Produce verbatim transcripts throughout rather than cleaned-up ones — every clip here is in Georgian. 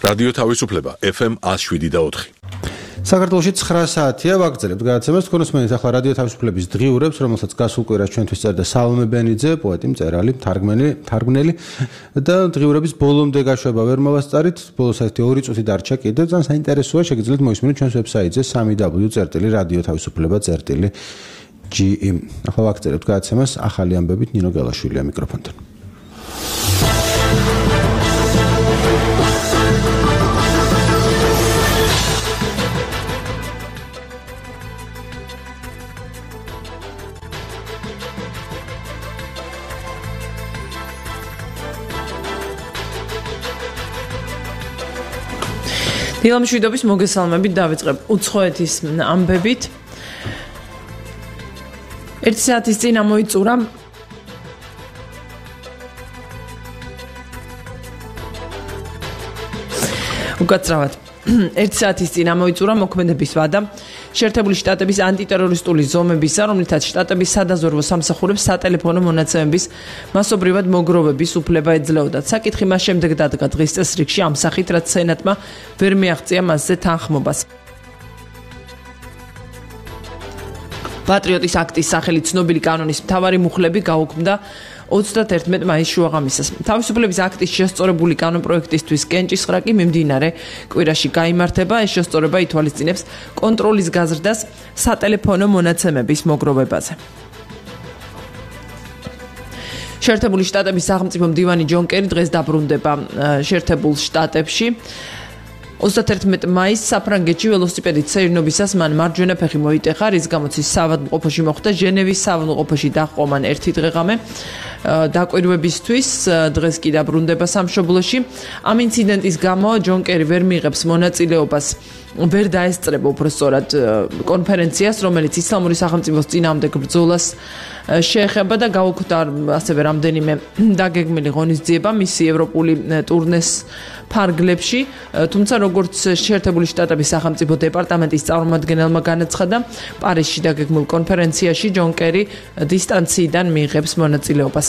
რადიო თავისუფლება ეფ ემ one oh seven და four. საქართველოში nine საათია ვაგრძელებთ გადაცემას თქვენს მენით ახლა რადიო თავისუფლების დღიურებს, რომელსაც გასულ კვირას ჩვენთვის წერდა სალომე ბენიძე, პოეტი, მწერალი, თარგმნელი, თარგმნელი და დღიურების ბოლომდე გაშვება ვერ მოვასწარით, ბოლოს ერთი ორი წუთი დარჩა კიდევ, ძალიან საინტერესოა, შეგიძლიათ მოისმინოთ ჩვენს ვებსაიტზე w w w წერტილი რადიო თავისუფლება წერტილი ჯი იმ. ახლა ვაგრძელებთ გადაცემას ახალი ამბებით ნინო გელაშვილია მიკროფონთან. დილამშვიდობის მოგესალმებით დავიწყებ უცხოეთის ამბებით. ერთი საათის წინ ამოიწურა უკაცრავად ერთი საათის წინ ამოიწურა მოქმედების ვადა შეერთებული შტატების ანტიტერორისტული ზომებისა, რომლითაც შტატების სადაზვერვო სამსახურებს სატელეფონო მონაცემების მასობრივად მოგროვების უფლება ეძლეოდათ. საკითხი მას შემდეგ დადგა დღის წესრიგში ამ სახით, რაც სენატმა ვერ მიაღწია მასზე თანხმობას. პატრიოტის აქტის სახელით ცნობილი კანონის მთავარი მუხლები გაუქმდა ოცდაათი მაისს შუაღამისას. თავისუფლების აქტის შესწორებული კანონპროექტისთვის კენჭისყრა კი მიმდინარე კვირაში გაიმართება. ეს შესწორება ითვალისწინებს კონტროლის გაზრდას სატელეფონო მონაცემების მოგროვებაზე. შეერთებული შტატების სახელმწიფო მდივანი ჯონ კერი დღეს დაბრუნდება შეერთებულ შტატებში. ოცდაათი მაისს საფრანგეთში ველოსიპედით სეირნობისას მან მარჯვენა ფეხი მოიტეხა, რის გამოც ის საავადმყოფოში მოხვდა. ჟენევის საავადმყოფოში დაჰყო მან ერთი დღე-ღამე დაკვირვებისთვის, დღეს კი დაბრუნდება სამშობლოში. ამ ინციდენტის გამო ჯონ კერი ვერ მიიღებს მონაწილეობას, ვერ დაესწრება უბრალოდ კონფერენციას, რომელიც ისლამური სახელმწიფოს წინააღმდეგ ბრძოლას შეეხება და გაუქმდა ასევე რამდენიმე დაგეგმილი ღონისძიება მისი ევროპული ტურნეს ფარგლებში. თუმცა როგორც შეერთებული შტატების სახელმწიფო დეპარტამენტის წარმომადგენელმა განაცხადა, პარიზში დაგეგმილ კონფერენციაში ჯონ კერი დისტანციიდან მიიღებს მონაწილეობას.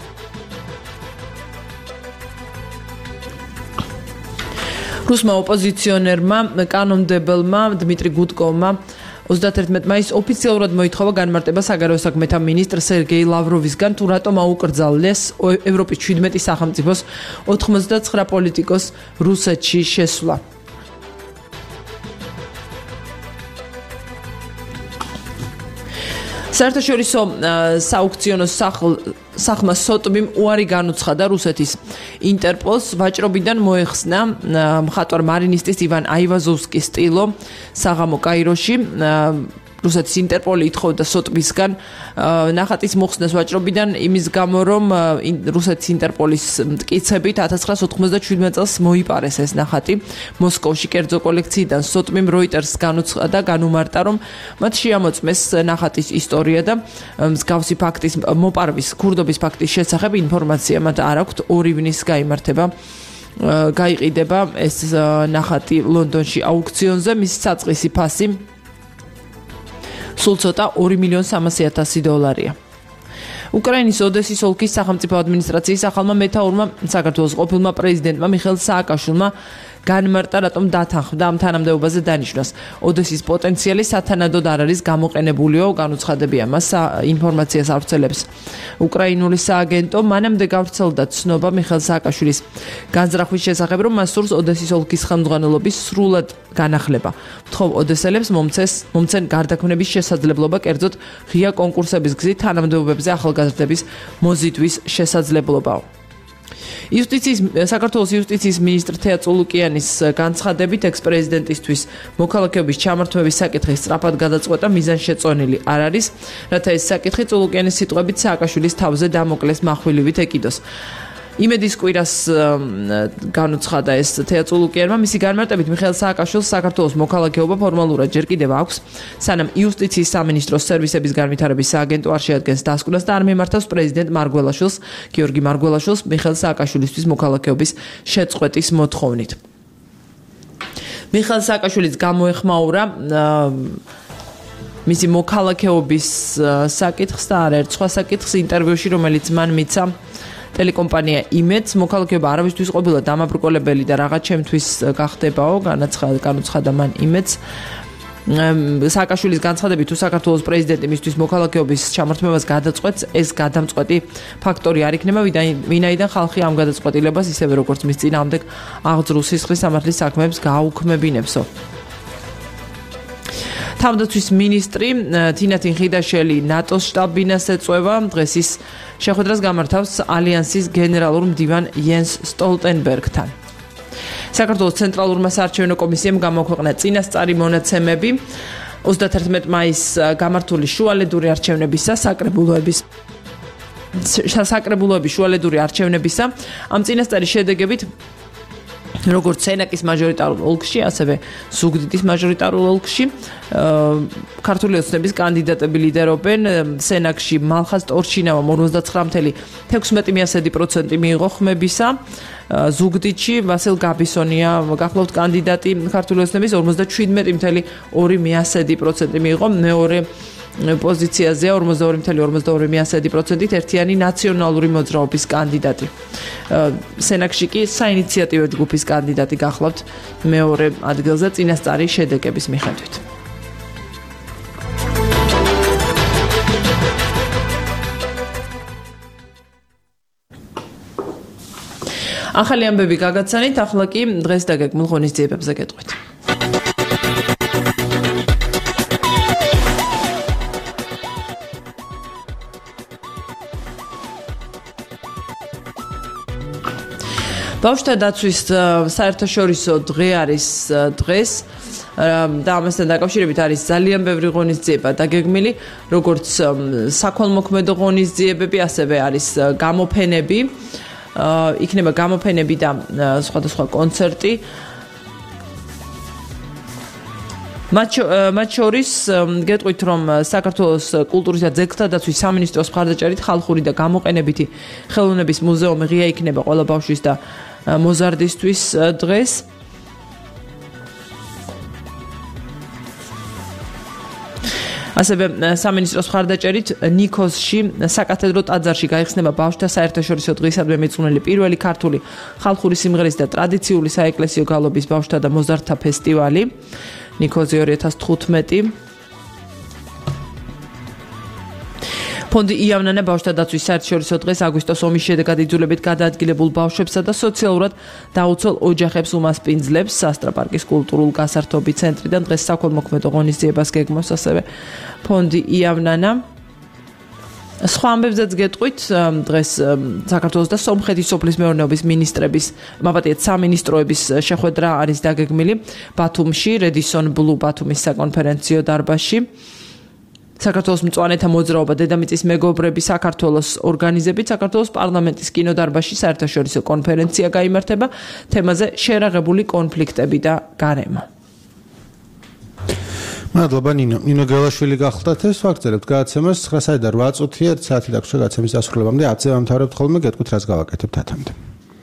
რუსმა ოპოზიციონერმა კანონმდებელმა დმიტრი გუდკოვმა ოცდაათი მაისს ოფიციალურად მოითხოვა განმარტება საგარეო საქმეთა მინისტრ სერგეი ლავროვისგან, თუ რატომ აუკრძალეს ევროპის ჩვიდმეტი სახელმწიფოს ოთხმოცდაცხრა პოლიტიკოს რუსეთში შესვლა. საერთაშორისო სააუქციონო სახლმა სოტბიმ უარი განუცხადა რუსეთის ინტერპოლს ვაჭრობიდან მოეხსნა მხატვარ მარინისტის ივან აივაზოვსკის სტილო საღამო კაიროში. რუსეთის ინტერპოლი ითხოვდა სოტბისგან ნახატის მოხსნას ვაჭრობიდან იმის გამო, რომ რუსეთის ინტერპოლის მტკიცებით ათას ცხრაასი ოცდაათი წელს მოიპარეს ეს ნახატი მოსკოვში კერძო კოლექციიდან. სოტბიმ როიტერს განუცხადა, განუმარტა, რომ მათ შეამოწმეს ნახატის ისტორია და მსგავსი ფაქტის მოპარვის, ქურდობის ფაქტის შესახებ ინფორმაცია მათ არ აქვთ. ორი ივნის გაიმართება გაიყიდება ეს ნახატი ლონდონში აუქციონზე, მის საწყისი ფასი სულ ცოტა ორი მილიონი სამასი ათასი დოლარია. უკრაინის ოდესის ოლქის სახელმწიფო ადმინისტრაციის ახალმა მეთაურმა საქართველოს ყოფილმა პრეზიდენტმა მიხეილ სააკაშვილმა განმარტა, რატომ დათანხმდა ამ თანამდებობაზე დანიშნოს. ოდესის პოტენციალი სათანადოდ არ არის გამოყენებულიო, განუცხადებია მას ინფორმაციას ავრცელებს უკრაინული სააგენტო. მანამდე გავრცელდა ცნობა მიხეილ სააკაშვილის განზრახვის შესახებ, რომ მას სურს ოდესის ოლქის ხელმძღვანელობის სრულად განახლება. მთხოვ ოდესელებს მომცეს მომცენ გარდაქმნების შესაძლებლობა, კერძოდ ღია კონკურსების გზით თანამდებობებზე ახალგაზრდების მოზიდვის შესაძლებლობაო. იუსტიციის საქართველოს იუსტიციის მინისტრ თეა წულუკიანის განცხადებით ექს-პრეზიდენტისთვის მოქალაქეობის ჩამართვების საკითხი სწრაფად გადაწყვეტა მიზანშეწონილი არ არის, რათა ეს საკითხი წულუკიანის სიტყვებით სააკაშვილის თავზე დამოკლეს מחვილივით ეკიდოს. იმედის კვირას განუცხადა ეს თეა წულუკიანმა. მისი განმარტებით მიხეილ სააკაშვილს საქართველოს მოქალაქეობა ფორმალურად ჯერ კიდევ აქვს, სანამ იუსტიციის სამინისტროს სერვისების განვითარების სააგენტო არ შეადგენს დასკვნას და არ მიმართავს პრეზიდენტ მარგველაშვილს, გიორგი მარგველაშვილს მიხეილ სააკაშვილისთვის მოქალაქეობის შეწყვეტის მოთხოვნით. მიხეილ სააკაშვილის გამოეხმაურა მისი მოქალაქეობის საკითხს და არაერთ სხვა საკითხს ინტერვიუში, რომელიც მან მიცა ტელეკომპანია იმედს მოქალაქეობა არავისთვის ყოფილა დამაბრკოლებელი და რაღაც ჩემთვის გახდებაო, განაცხადა მან იმედს. სააკაშვილის განცხადებით, თუ საქართველოს პრეზიდენტი მისთვის მოქალაქეობის ჩამორთმევას გადაწყვეტს, ეს გადამწყვეტი ფაქტორი არ იქნება, ვინაიდან ხალხი ამ გადაწყვეტილებას ისევე როგორც მის წინააღმდეგ აღძრულ სისხლის სამართლის საქმეებს გააუქმებინებსო. თავდაცვის მინისტრი თინათინ ხიდაშელი ნატოს შტაბ-ბინას ეწვევა, დღეს ის შეხვედრას გამართავს ალიანსის გენერალურ მდივან იენს სტოლტენბერგთან. საქართველოს ცენტრალურმა საარჩევნო კომისიამ გამოქვეყნა წინასწარი მონაცემები ოცდაათერთმეტი მაისს გამართული შუალედური არჩევნებისა საკრებულოების საკრებულოების შუალედური არჩევნებისა ამ წინასწარი შედეგებით როგორც სენაკის მაჟორიტარულ ოლქში, ასევე ზუგდიდის მაჟორიტარულ ოლქში ქართული ოცნების კანდიდატები ლიდერობენ. სენაკში მალხაზ ტორჩინავამ ორმოცდათხრამი ფاصლე ექვსმეტი პროცენტი მიიღო ხმებისა. ზუგდიდში ვასილ გაბისონია გახლავთ კანდიდატი ქართული ოცნების ორმოცდაშვიდმეტი ფاصლე ორი პროცენტი მიიღო. მეორე პოზიციაზეა ორმოცდაორი ფاصლე ორმოცდაორი პროცენტით ერთიანი ნაციონალური მოძრაობის კანდიდატი. სენაკში კი საინიციატივო ჯგუფის კანდიდატი გახლავთ მეორე ადგილზე წინასწარი შედეგების მიხედვით. ახალი ამბები გაგაცანით, ახლა კი დღეს დაგეგმილ ღონისძიებებზე გეტყვით. ბავშვთა დაცვის საერთაშორისო დღე არის დღეს და ამასთან დაკავშირებით არის ძალიან ბევრი ღონისძიება დაგეგმილი, როგორც საქველმოქმედო ღონისძიებები, ასევე არის გამოფენები, იქნება გამოფენები და სხვადასხვა კონცერტი. მათ შორის გეტყვით, რომ საქართველოს კულტურის და ძეგლთა დაცვის სამინისტროს მხარდაჭერით ხალხური და გამოყენებითი ხელოვნების მუზეუმი ღია იქნება ყველა ბავშვის და მოზარდისთვის დღეს. ასევე სამინისტროს მხარდაჭერით ნიქოზში საკათედრო ტაძარში გაიხსნება ბავშვთა საერთაშორისო დღისადმი მიძღვნილი პირველი ქართული ხალხური სიმღერის და ტრადიციული საეკლესიო გალობის ბავშვთა და მოზარდთა ფესტივალი ნიქოზი ორი ათას თხუთმეტი. ფონდი იავნანა ბავშვთა დაცვის საერთაშორისო დღეს აგვისტოს ომის შედეგად იძულებით გადაადგილებულ ბავშვებსა და სოციალურად დაუცველ ოჯახებს უმასპინძლებს. სასტრაპარკის კულტურულ გასართობი ცენტრიდან დღეს საქველმოქმედო ღონისძიებას გეგმავს ასევე ფონდი იავნანა. სხვა ამბებზეც გეტყვით, დღეს საქართველოს და სომხეთის სოფლის მეურნეობის მინისტრების, მაპატიეთ სამინისტროების შეხვედრა არის დაგეგმილი ბათუმში, რედისონ ბლუ ბათუმის საკონფერენციო დარბაზში. საქართველოს მწვანეთა მოძრაობა დედამიწის მეგობრები საქართველოს ორგანიზებით საქართველოს პარლამენტის კინოდარბაზში საერთაშორისო კონფერენცია გაიმართება თემაზე შერაღებული კონფლიქტები და გარემო. მადლობა ნინო. ნინო გელაშვილი გახლდათ ეს ვაგრძელებთ გადაცემას ცხრა საათი და რვა წუთი ერთ საათი დაგვრჩა გადაცემის დასრულებამდე. ათზე ვამთავრებთ ხოლმე, გეტყვით რაც გავაკეთებთ ათამდე.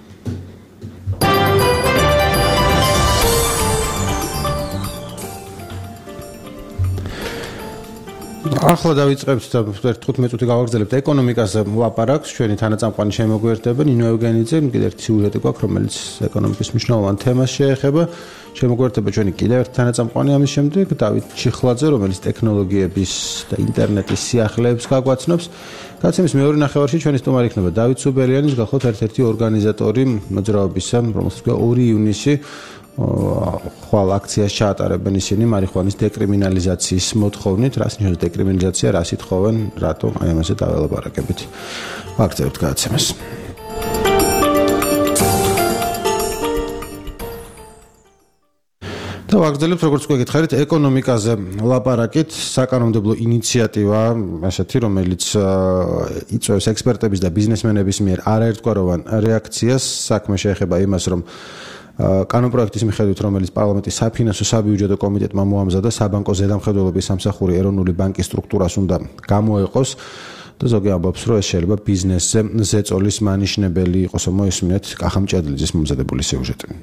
ახლა დავიწყებთ და თხუთმეტი წუთი გავაგრძელებთ ეკონომიკაზე ლაპარაკს. ჩვენი თანაწამყვანი შემოგვიერთდება ნინო ევგენიძე. კიდევ ერთი სიუჟეტი გვაქვს, რომელიც ეკონომიკის მნიშვნელოვან თემას შეეხება. შემოგვიერთდება ჩვენი კიდევ ერთი თანაწამყვანი ამის შემდეგ დავით ჩიხლაძე, რომელიც ტექნოლოგიების და ინტერნეტის სიახლეებს გაგვაცნობს. გადაცემის მეორე ნახევარში ჩვენი სტუმარი იქნება დავით სუბელიანის, გახლავთ ერთ-ერთი ორგანიზატორი მოძრაობისა, რომელსაც ქვია ორი ივნისი. ხვალ აქციას ჩაატარებენ ისინი მარიხუანის დეკრიმინალიზაციის მოთხოვნით. რას ნიშნავს დეკრიმინალიზაცია, რას ითხოვენ, რატომ, აი ამაზე დაველაპარაკებით. ვაგრძელებთ გადაცემას. და ვაგრძელებთ, როგორც გეკითხარით, ეკონომიკაზე ლაპარაკით, საკანონმდებლო ინიციატივა, ასეთი, რომელიც იწვევს ექსპერტების და ბიზნესმენების მიერ არაერთგვაროვან რეაქციას. საქმე შეეხება იმას, რომ კანონპროექტის მიხედვით, რომელიც პარლამენტის საფინანსო საბიუჯეტო კომიტეტმა მოამზადა, საბანკო ზედამხედველობის სამსახური ეროვნული ბანკის სტრუქტურას უნდა გამოეყოს და ზოგი ამბობს, რომ ეს შეიძლება ბიზნესზე ზეწოლის მანიშნებელი იყოს. მოისმინეთ კახა მჭედლიძის მომზადებული სიუჟეტი.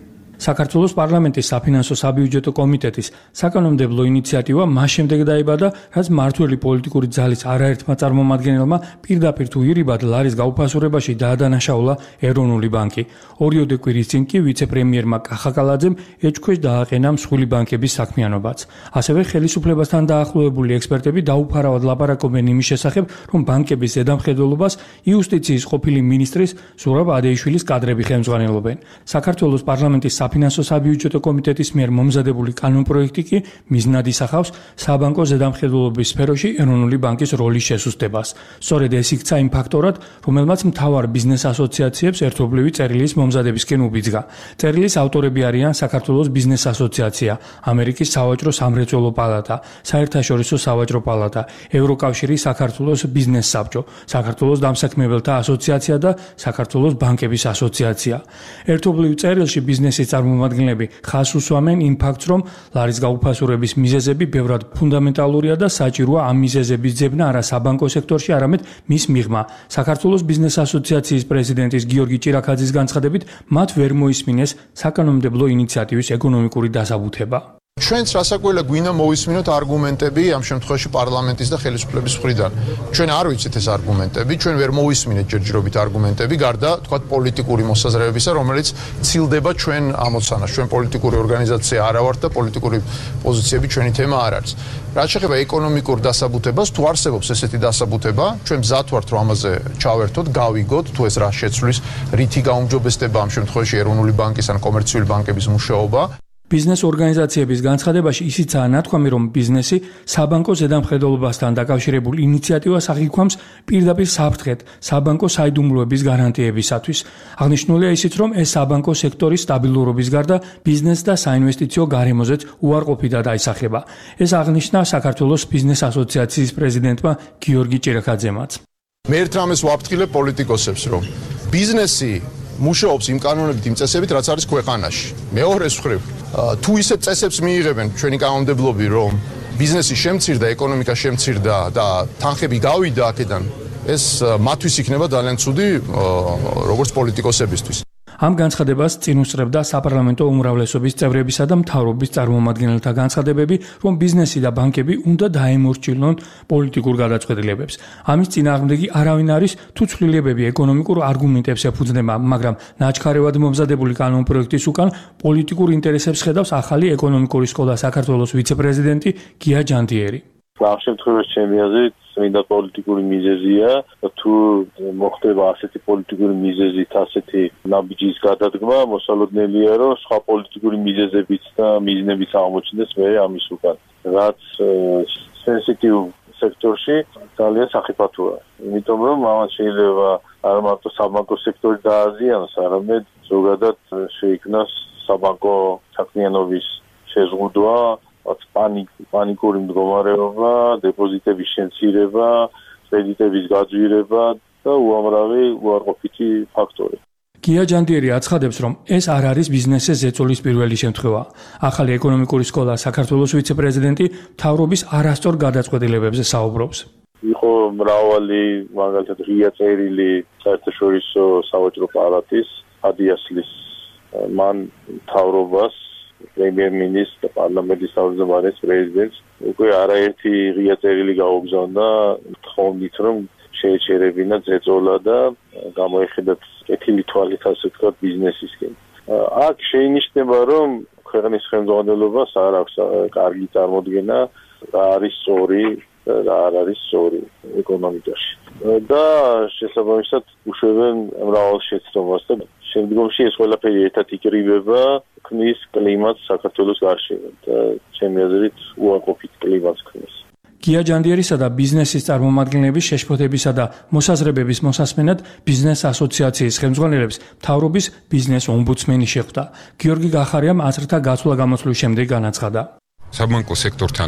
საქართველოს პარლამენტის საფინანსო საბიუჯეტო კომიტეტის საკანონმდებლო ინიციატივა მას შემდეგ დაიბადა, რაც მმართველი პოლიტიკური ძალის არაერთმა წარმომადგენელმა პირდაპირ თუ ირიბად ლარის გაუფასურებაში დაადანაშაულა ეროვნული ბანკი. ორიოდე კვირის წინ კი ვიცე-პრემიერმა კახაკალაძემ ეჭქვეშ დააყენა მსხვილი ბანკების საქმიანობაც. ასევე ხელისუფლებასთან დაახლოებული ექსპერტები დაუფარავად ლაპარაკობენ იმის შესახებ, რომ ბანკების ზედამხედველობას იუსტიციის ყოფილი მინისტრის ზურაბ ადეიშვილის კადრები ხელმძღვანელობენ. საქართველოს პარლამენტის საფინანსო საბიუჯეტო კომიტეტის მიერ მომზადებული კანონპროექტი კი მიზნად ისახავს საბანკო ზედამხედველობის სფეროში ეროვნული ბანკის როლის შესუსტებას. სწორედ ეს იქცა იმ ფაქტორად, რომელმაც მთავარ ბიზნეს ასოციაციებს ერთობლივი წერილის მომზადებისკენ უბიძგა. წერილის ავტორები არიან საქართველოს ბიზნეს ასოციაცია, ამერიკის სავაჭრო სამრეწველო პალატა, საერთაშორისო სავაჭრო პალატა, ევროკავშირის საქართველოს ბიზნეს საბჭო, საქართველოს დამსაქმებელთა ასოციაცია და საქართველოს ბანკების ასოციაცია. ერთობლივ წერილში ბიზნესის წარმომადგენლები ხაზს უსვამენ იმ ფაქტს, რომ ლარის გაუფასურების მიზეზები ბევრად ფუნდამენტალურია და საჭიროა ამ მიზეზების ძებნა არა საბანკო სექტორში, არამედ მის მიღმა. საქართველოს ბიზნეს ასოციაციის პრეზიდენტის გიორგი ჭირაქაძის განცხადებით, მათ ვერ მოისმინეს საკანონმდებლო ინიციატივის ეკონომიკური დასაბუთება. ჩვენც რასაკვირველია გვინდა მოვისმინოთ არგუმენტები ამ შემთხვევაში პარლამენტის და ხელისუფლების მხრიდან. ჩვენ არ ვიცით ეს არგუმენტები, ჩვენ ვერ მოვისმინეთ ჯერჯერობით არგუმენტები, გარდა თქვათ პოლიტიკური მოსაზრებებისა, რომელიც ცილდება ჩვენ ამოცანას. ჩვენ პოლიტიკური ორგანიზაცია არა ვართ და პოლიტიკური პოზიციები ჩვენი თემა არ არის. რაც შეეხება ეკონომიკურ დასაბუთებას, თუ არსებობს ესეთი დასაბუთება, ჩვენ მზად ვართ რომ ამაზე ჩავერთოთ, გავიგოთ, თუ ეს რა შეცვლის, რითი გაუმჯობესდება ამ შემთხვევაში ეროვნული ბანკის ან კომერციული ბანკების მუშაობა. ბიზნეს ორგანიზაციების განცხადებაში ისიცაა ნათქვამი, რომ ბიზნესი საბანკო ზედამხედველობასთან დაკავშირებულ ინიციატივას აღიქვამს პირდაპირ საფრთხედ საბანკო საიდუმლოების გარანტიებისათვის. აღნიშნულია ისიც, რომ ეს საბანკო სექტორის სტაბილურობის გარდა ბიზნეს და საინვესტიციო გარემოზეც უარყოფითად აისახება. ეს აღნიშნა საქართველოს ბიზნეს ასოციაციის პრეზიდენტმა გიორგი ჭირაქაძემაც. მე ერთ რამეს ვაფრთხილებ პოლიტიკოსებს, რომ ბიზნესი მუშაობს იმ კანონებით, იმ წესებით, რაც არის ქვეყანაში. მეორეს მხრივ, თუ ისეთ წესებს მიიღებენ ჩვენი კანონმდებლობი, რომ ბიზნესი შემცირდა, ეკონომიკა შემცირდა და თანხები გავიდა აქედან, ეს მათთვის იქნება ძალიან ცუდი, როგორც პოლიტიკოსებისთვის. ამ განცხადებას წინ უსწრებდა საპარლამენტო უმრავლესობის წევრებისა და მთავრობის წარმომადგენელთა განცხადებები, რომ ბიზნესი და ბანკები უნდა დაემორჩილონ პოლიტიკურ გადაწყვეტილებებს. ამის წინააღმდეგი არავინ არის, თუ ცვლილებები ეკონომიკურ არგუმენტებს ეფუძნება, მაგრამ ნაჩქარევად მომზადებული კანონპროექტის უკან პოლიტიკურ ინტერესებს ხედავს ახალი ეკონომიკური სკოლა საქართველოს ვიცე-პრეზიდენტი გია ჯანდიერი. ამ შემთხვევაში ჩემი აზრით მინდა პოლიტიკური მიზეზია, თუ მოხდება ასეთი პოლიტიკური მიზეზით ასეთი ნაბიჯის გადადგმა, მოსალოდნელია, რომ სხვა პოლიტიკური მიზეზებიც და მიზნებიც აღმოჩნდეს მე ამის უკან. რაც სენსიტივ სექტორში ძალიან სახიფათოა. იმიტომ რომ ამას შეიძლება არა მარტო საბანკო სექტორი დააზიანოს, არამედ ზოგადად შეიქმნას საბანკო საქმიანობის შეზღუდვა, პანიკ პანიკური მდგომარეობა, დეპოზიტების შემცირება, კრედიტების გაძვირება და უამრავი უარყოფითი ფაქტორი. გია ჯანდიერი აცხადებს, რომ ეს არ არის ბიზნესის ზეწოლის პირველი შემთხვევა. ახალი ეკონომიკური სკოლა საქართველოს ვიცე-პრეზიდენტი მთავრობის არასწორ გადაწყვეტილებებზე საუბრობს. იყო მრავალი მაგალითად ღია წერილი საერთაშორისო სავაჭრო პალატის ადიასლის მან მთავრობას პრემიერ-მინისტრს და პარლამენტის თავმჯდომარეს პრეზიდენტს უკვე არაერთი ღია წერილი გაუგზავნა თხოვნით, რომ შეეჩერებინა ზეწოლა და გამოეხედათ კეთილი თვალით, ასე ვთქვათ, ბიზნესისკენ. აქ შეინიშნება, რომ ქვეყნის ხელმძღვანელობას არ აქვს კარგი წარმოდგენა, რა არის სწორი და რა არ არის სწორი ეკონომიკაში. და შესაბამისად უშვებენ მრავალ შეცდომას და შემდგომში ეს ყველაფერი ერთად იკრიბება, ქმნის კლიმატს საქართველოს გარშემო და ჩემი აზრით უარყოფით კლიმატს ქმნის. გია ჯანდიერისა და ბიზნესის წარმომადგენლების შეშფოთებისა და მოსაზრებების მოსასმენად ბიზნეს ასოციაციის ხელმძღვანელებს მთავრობის ბიზნეს ომბუდსმენი შეხვდა. გიორგი გახარიამ აზრთა გაცვლა-გამოცვლის შემდეგ განაცხადა. საბანკო სექტორთან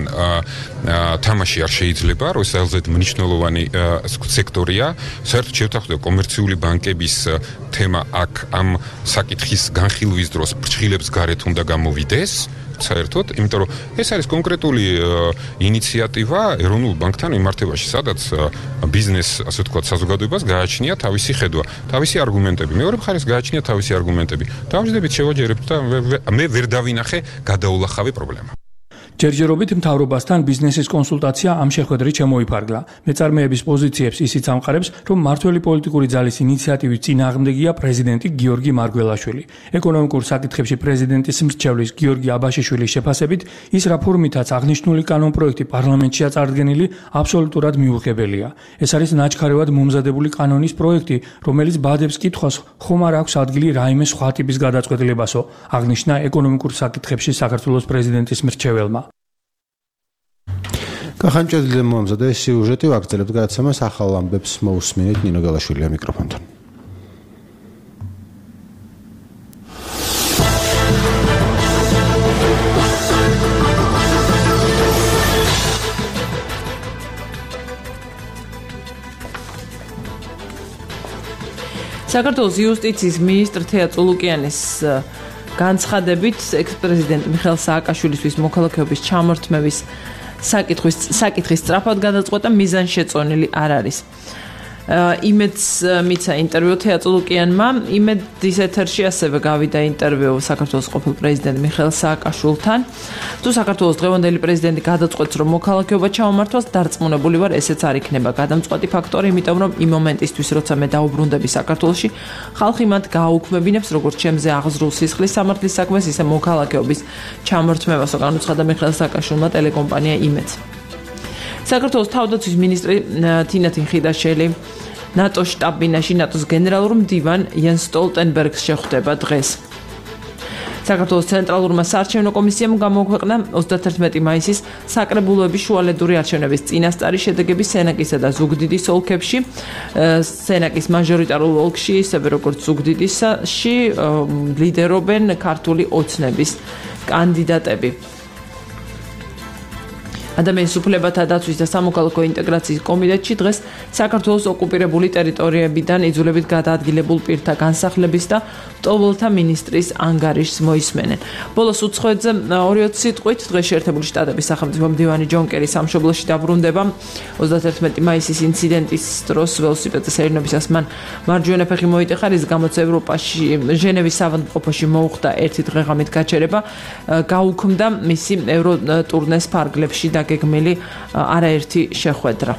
თამაში არ შეიძლება, რომ ეს ძალზედ მნიშვნელოვანი სექტორია. საერთოდ შევთანხმდე კომერციული ბანკების თემა აქ ამ საკითხის განხილვის დროს ფრჩხილებს გარეთ უნდა გამოვიდეს. ვიყენებთ საერთოდ, იმიტომ რომ ეს არის კონკრეტული ინიციატივა ეროვნულ ბანკთან მიმართებაში, სადაც ბიზნეს, ასე ვთქვათ, საზოგადოებას გააჩნია თავისი ხედვა, თავისი არგუმენტები. მეორე მხარეს გააჩნია თავისი არგუმენტები. დავждებით შევაჯერებთ და მე ვერ დავინახე გადაულახავი პრობლემა. ჯერჯერობით მთავრობასთან ბიზნესის კონსულტაცია ამ შეხვედრით შემოიფარგლა. მეწარმეების პოზიციებს ისიც ამყარებს, რომ მართველი პოლიტიკური ძალის ინიციატივის წინააღმდეგია პრეზიდენტი გიორგი მარგველაშვილი. ეკონომიკურ საკითხებში პრეზიდენტის მრჩევლის გიორგი აბაშიშვილის შეფასებით, ის რა ფორმითაც აღნიშნული კანონპროექტი პარლამენტშია წარდგენილი, აბსოლუტურად მიუღებელია. ეს არის ნაჩქარევად მომზადებული კანონის პროექტი, რომელიც ბადებს კითხვას, ხომ არ აქვს ადგილი რაიმე სხვა ტიპის გადაწყვეტილებასო, აღნიშნა ეკონომიკურ საკითხებში საქართველოს პრეზიდენტის მრჩეველმა. კახანჭედლე მომზადა ეს სიუჟეტი ვაგრძელებთ გადაცემას ახალ ამბებს მოусმინეთ ნინო გელაშვილია მიკროფონთან. საქართველოს იუსტიციის მინისტრ თეა წულუკიანის განცხადებით ექს-პრეზიდენტ მიხეილ სააკაშვილისთვის მოქალაქეობის ჩამორთმევის საკითხის საკითხის სწრაფად გადაწყვეტა მიზანშეწონილი არ არის. იმედს მიცა ინტერვიუ თეა წულუკიანმა, იმედის ეთერში ასევე გავიდა ინტერვიუ საქართველოს ყოფილ პრეზიდენტ მიხეილ სააკაშვილთან. თუ საქართველოს დღევანდელი პრეზიდენტი გადაწყვეტს, რომ მოქალაქეობა ჩაუმართვას, დარწმუნებული ვარ, ესეც არ იქნება გადამწყვეტი ფაქტორი, იმიტომ რომ იმ მომენტისთვის, როცა მე დაუბრუნდები საქართველოში, ხალხი მათ გააუქმებინებს, როგორც ჩემზე აღზრულ სისხლის სამართლის საქმეს, ისე მოქალაქეობის ჩამორთმევასო, განუცხადა მიხეილ სააკაშვილმა ტელეკომპანია იმედს. საქართველოს თავდაცვის მინისტრი თინათინ ხიდაშელი ნატოს შტაბ-ბინაში ნატოს გენერალურ მდივან იან სტოლტენბერგს შეხვდება დღეს. საქართველოს ცენტრალურმა საარჩევნო კომისიამ გამოაქვეყნა ოცდათერთმეტი მაისის საკრებულოების შუალედური არჩევნების წინასწარი შედეგები სენაკისა და ზუგდიდის ოლქებში. სენაკის მაჟორიტარულ ოლქში, ისევე როგორც ზუგდიდისში, ლიდერობენ ქართული ოცნების კანდიდატები. ადამიანის უფლებათა დაცვის და სამოქალაქო ინტეგრაციის კომიტეტში დღეს საქართველოს ოკუპირებული ტერიტორიებიდან იძულებით გადაადგილებულ პირთა განსახლების და მტოვლთა მინისტრის ანგარიშს მოისმენენ. ბოლოს უცხოეთზე ორი სიტყვით დღეს შეერთებული შტატების სახელმწიფო მდივანი ჯონ კერი სამშობლოში დაბრუნდება. ოცდათერთმეტი მაისის ინციდენტის დროს ველოსიპედზე სეირნობისას მან მარჯვენა ფეხი მოიტეხა, რის გამოც ევროპაში ჟენევის საავადმყოფოში მოუხდა ერთი დღეღამით გაჩერება, გაუქმდა მისი ევროტურნეს ფარგლებში და გეგმილი არაერთი შეხვედრა.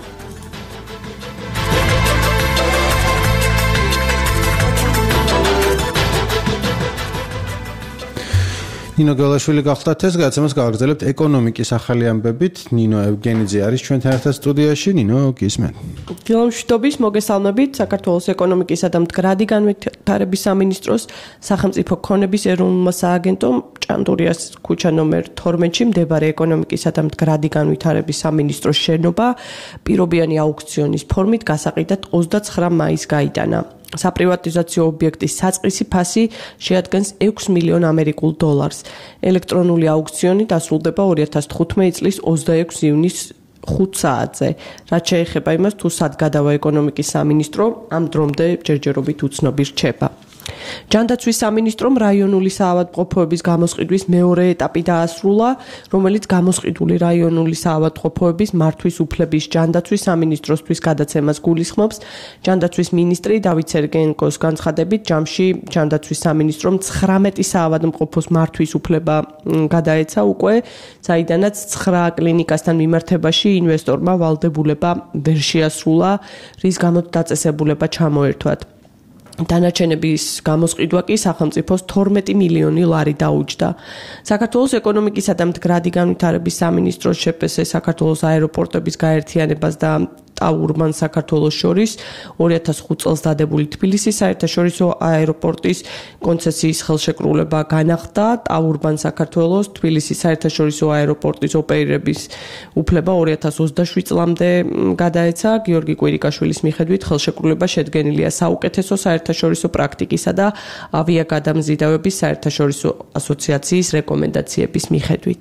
ნინო გელაშვილი გახლდათ ეს გადაცემას გავაგრძელებთ ეკონომიკის ახალი ამბებით. ნინო ევგენიძე არის ჩვენთან ერთად სტუდიაში. ნინო, გისმენ. გილომშვიდობის მოგესალმებით. საქართველოს ეკონომიკისა და მდგრადი განვითარების სამინისტროს სახელმწიფო ქონების ეროვნულმა სააგენტომ ჭანდურიას ქუჩა ნომერ თორმეტში მდებარე ეკონომიკისა და მდგრადი განვითარების სამინისტროს შენობა პირობიანი აუქციონის ფორმით გასაყიდად ოცდაცხრა მაისს გაიტანა. საპრივატიზაციო ობიექტის საწყისი ფასი შეადგენს ექვს მილიონ ამერიკულ დოლარს. ელექტრონული აუქციონი დასრულდება ორი ათას თხუთმეტი წლის ოცდაექვსი ივნის ხუთ საათზე. რაც შეეხება იმას, თუ სად გადავა ეკონომიკის სამინისტრო, ამ დრომდე ჯერჯერობით უცნობი რჩება. ჯანდაცვის სამინისტრომ რაიონული საავადმყოფოების გამოსყიდვის მეორე ეტაპი დაასრულა, რომელიც გამოსყიდული რაიონული საავადმყოფოების მართვის უფლების ჯანდაცვის სამინისტროსთვის გადაცემას გულისხმობს. ჯანდაცვის მინისტრი დავით სერგეენკოს განცხადებით, ჯამში ჯანდაცვის სამინისტრომ ცხრამეტი საავადმყოფოს მართვის უფლება გადაეცა უკვე, საიდანაც ცხრა კლინიკასთან მიმართებაში ინვესტორმა ვალდებულება ვერ შეასრულა, რის გამოც დაწესებულება ჩამოერთვათ. დანარჩენების გამოსყიდვა კი სახელმწიფოს თორმეტი მილიონი ლარი დაუჯდა. საქართველოს ეკონომიკისა და მდგრადი განვითარების სამინისტროს შეფასე საქართველოს აეროპორტების გაერთიანებას და ტაურმან საქართველოს შორის ორი ათას ხუთ წელს დადებული თბილისის საერთაშორისო აეროპორტის კონცესიის ხელშეკრულება განახლდა. ტაურმან საქართველოს თბილისის საერთაშორისო აეროპორტის ოპერირების უფლება ორი ათას ოცდაშვიდ წლამდე გადაეცა. გიორგი კვირიკაშვილის მიხედვით ხელშეკრულება შედგენილია საუკეთესო საერთაშორისო პრაქტიკისა და ავიაგადამზიდავების საერთაშორისო ასოციაციის რეკომენდაციების მიხედვით.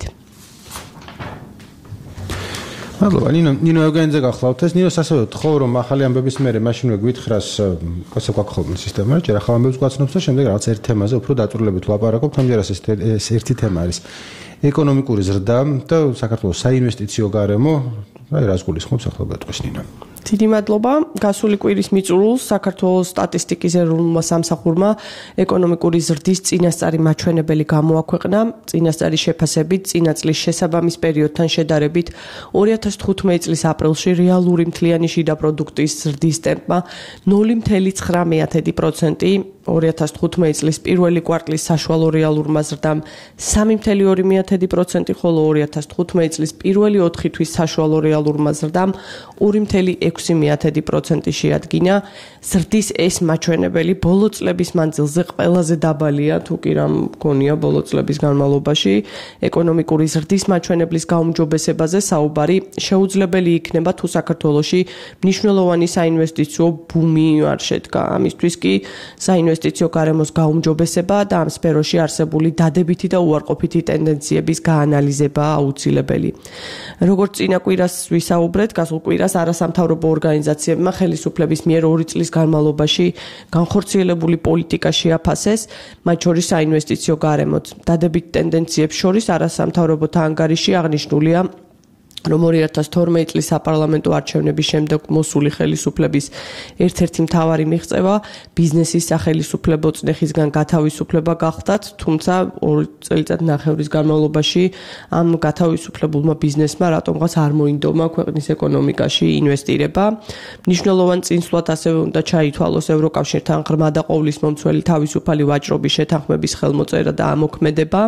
მადლობა. ნინო, ნინო ევგენიძე გახლავთ ეს. ნინოს ასევე თხოვ, რომ ახალი ამბების მერე მაშინვე გვითხრას, ასე გვაქვს ხოლმე სისტემა, ჯერ ახალ ამბებს გვაცნობს და შემდეგ რაღაც ერთ თემაზე უფრო დაწვრილებით ვლაპარაკობთ. ამჯერად ეს ერთი თემა არის ეკონომიკური ზრდა და საქართველოს საინვესტიციო გარემო, აი რას გულისხმობს ახლა გეტყვის ნინა. დიდი მადლობა. გასული კვირის მიწურულს საქართველოს სტატისტიკის ეროვნულმა სამსახურმა ეკონომიკური ზრდის წინასწარი მაჩვენებელი გამოაქვეყნა. წინასწარი შეფასებით წინა წლის შესაბამის პერიოდთან შედარებით ორი ათას თხუთმეტი წლის აპრილში რეალური მთლიანი შიდა პროდუქტის ზრდის ტემპმა ნული virgulă ცხრამეტი პროცენტი, ორი ათას თხუთმეტი წლის პირველი კვარტლის საშუალო რეალურმა ზრდამ სამი virgulă ორი პროცენტი, ხოლო ორი ათას თხუთმეტი წლის პირველი ოთხი თვის საშუალო რეალურმა ზრდამ ორი virgulă ექვსი პროცენტი შეადგინა. ზრდის ეს მაჩვენებელი ბოლო წლების მანძილზე ყველაზე დაბალია, თუ კი რამ მგონია ბოლო წლების განმავლობაში. ეკონომიკური ზრდის მაჩვენებლის გაუმჯობესებაზე საუბარი შეუძლებელი იქნება, თუ საქართველოში მნიშვნელოვანი საინვესტიციო ბუმი არ შედგა. ამისთვის კი საინვესტიციო გარემოს გაუმჯობესება და ამ სფეროში არსებული დადებითი და უარყოფითი ტენდენციების გაანალიზება აუცილებელი. როგორც წინა კვირას ვისაუბრეთ, გასულ კვირას არასამთავრობო ორგანიზაციებმა ხელისუფლების მიერ ორი წლის განმავლობაში განხორციელებული პოლიტიკა შეაფასეს, მათ შორის საინვესტიციო გარემოც. დადებით ტენდენციებს შორის არასამთავრობოთა ანგარიში აღნიშნულია, რომ ორი ათას თორმეტი წლის საპარლამენტო არჩევნების შემდეგ მოსული ხელისუფლების ერთ-ერთი მთავარი მიღწევა ბიზნესის სახელისუფლებო წნეხისგან გათავისუფლება გახდათ, თუმცა ორი წელიწადნახევრის განმავლობაში ამ გათავისუფლებულმა ბიზნესმა რატომღაც არ მოინდომა ქვეყნის ეკონომიკაში ინვესტირება. მნიშვნელოვან წინსვლად ასევე უნდა ჩაითვალოს ევროკავშირთან ღრმა და ყოვლისმომცველი თავისუფალი ვაჭრობის შეთანხმების ხელმოწერა და ამოქმედება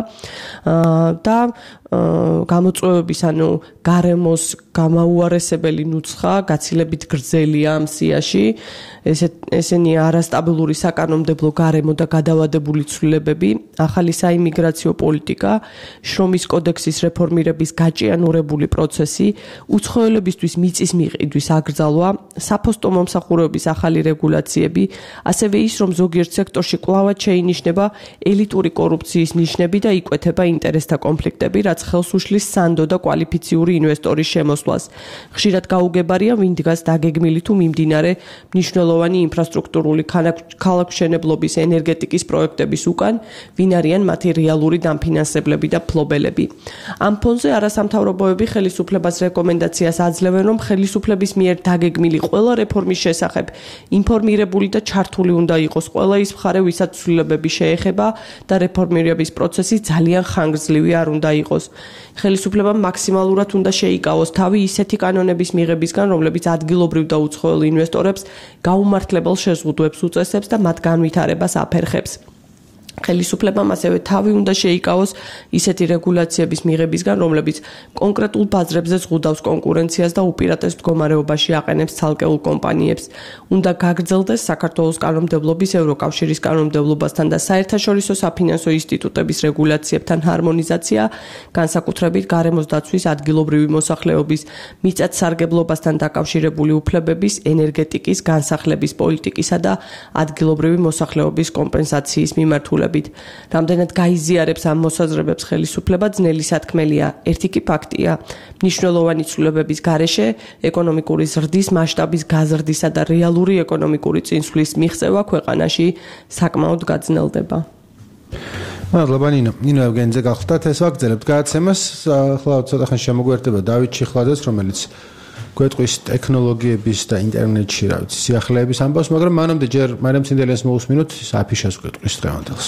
და გამოწვევების ანუ გარემოს გამაუარესებელი ნუცხა გაცილებით გრძელია ამ სიაში. ესენი არასტაბილური საკანონმდებლო გარემო და გადავადებული ცვლილებები, ახალი საიმიგრაციო პოლიტიკა, შრომის კოდექსის რეფორმირების გაჭიანურებული პროცესი, უცხოელებისთვის მიწის მიყიდვის აკრძალვა, საფოსტო მომსახურების ახალი რეგულაციები, ასევე ის, რომ ზოგიერთ სექტორში კვლავად შეინიშნება ელიტური კორუფციის ნიშნები და იკვეთება ინტერესთა კონფლიქტები, რაც ხელს უშლის სანდო და კვალიფიციური ინვესტორის შემოსვლას. ხშირად გაუგებარია, ვინ დგას დაგეგმილი თუ მიმდინარე მნიშვნელოვანი ინფრასტრუქტურული ქალაქმშენებლობის ენერგეტიკის პროექტების უკან, ვინ არიან მათი რეალური დამფინანსებლები და ფლობელები. ამ ფონზე არასამთავრობოები ხელისუფლებას რეკომენდაციას აძლევენ, რომ ხელისუფლების მიერ დაგეგმილი ყველა რეფორმის შესახებ ინფორმირებული და ჩართული უნდა იყოს ყველა ის მხარე, ვისაც ცვლილებები შეეხება და რეფორმირების პროცესი ძალიან ხანგრძლივი არ უნდა იყოს. ხელისუფლებამ მაქსიმალურად უნდა შეიკავოს თავი ისეთი კანონების მიღებისგან, რომლებიც ადგილობრივ და უცხოელ ინვესტორებს გაუმართლებელ შეზღუდვებს უწესებს და მათ განვითარებას აფერხებს. ხელისუფლებამ ასევე თავი უნდა შეიკავოს ისეთი რეგულაციების მიღებისგან, რომლებიც კონკრეტულ ბაზრებზე ზღუდავს კონკურენციას და უპირატეს მდგომარეობაში აყენებს ცალკეულ კომპანიებს. უნდა გაგრძელდეს საქართველოს კანონმდებლობის, ევროკავშირის კანონმდებლობასთან და საერთაშორისო საფინანსო ინსტიტუტების რეგულაციებთან ჰარმონიზაცია, განსაკუთრებით გარემოს დაცვის, ადგილობრივი მოსახლეობის, მიწათსარგებლობასთან დაკავშირებული უფლებების, ენერგეტიკის, განსახლების პოლიტიკისა და ადგილობრივი მოსახლეობის კომპენსაციის მიმართულებით. რამდენად გაიზიარებს ამ მოსაზრებებს ხელისუფლება, ძნელი სათქმელია. ერთი კი ფაქტია, მნიშვნელოვანი ცვლილებების გარეშე ეკონომიკური ზრდის მასშტაბის გაზრდისა და რეალური ეკონომიკური წინსვლის მიღწევა ქვეყანაში საკმაოდ გაძნელდება. მადლობა ნინო. ნინო ევგენიძე გახლდათ ეს ვაგრძელებთ გადაცემას. ახლა ცოტა ხანში შემოგვერთება დავით ჩიხლაძეს, რომელიც გვეტყვის ტექნოლოგიების და ინტერნეტში, რა ვიცი, სიახლეების ამბავს, მაგრამ მანამდე ჯერ მარიამ ცინდელიანს მოусმინოთ აფიშას გვეტყვის დღევანდელს.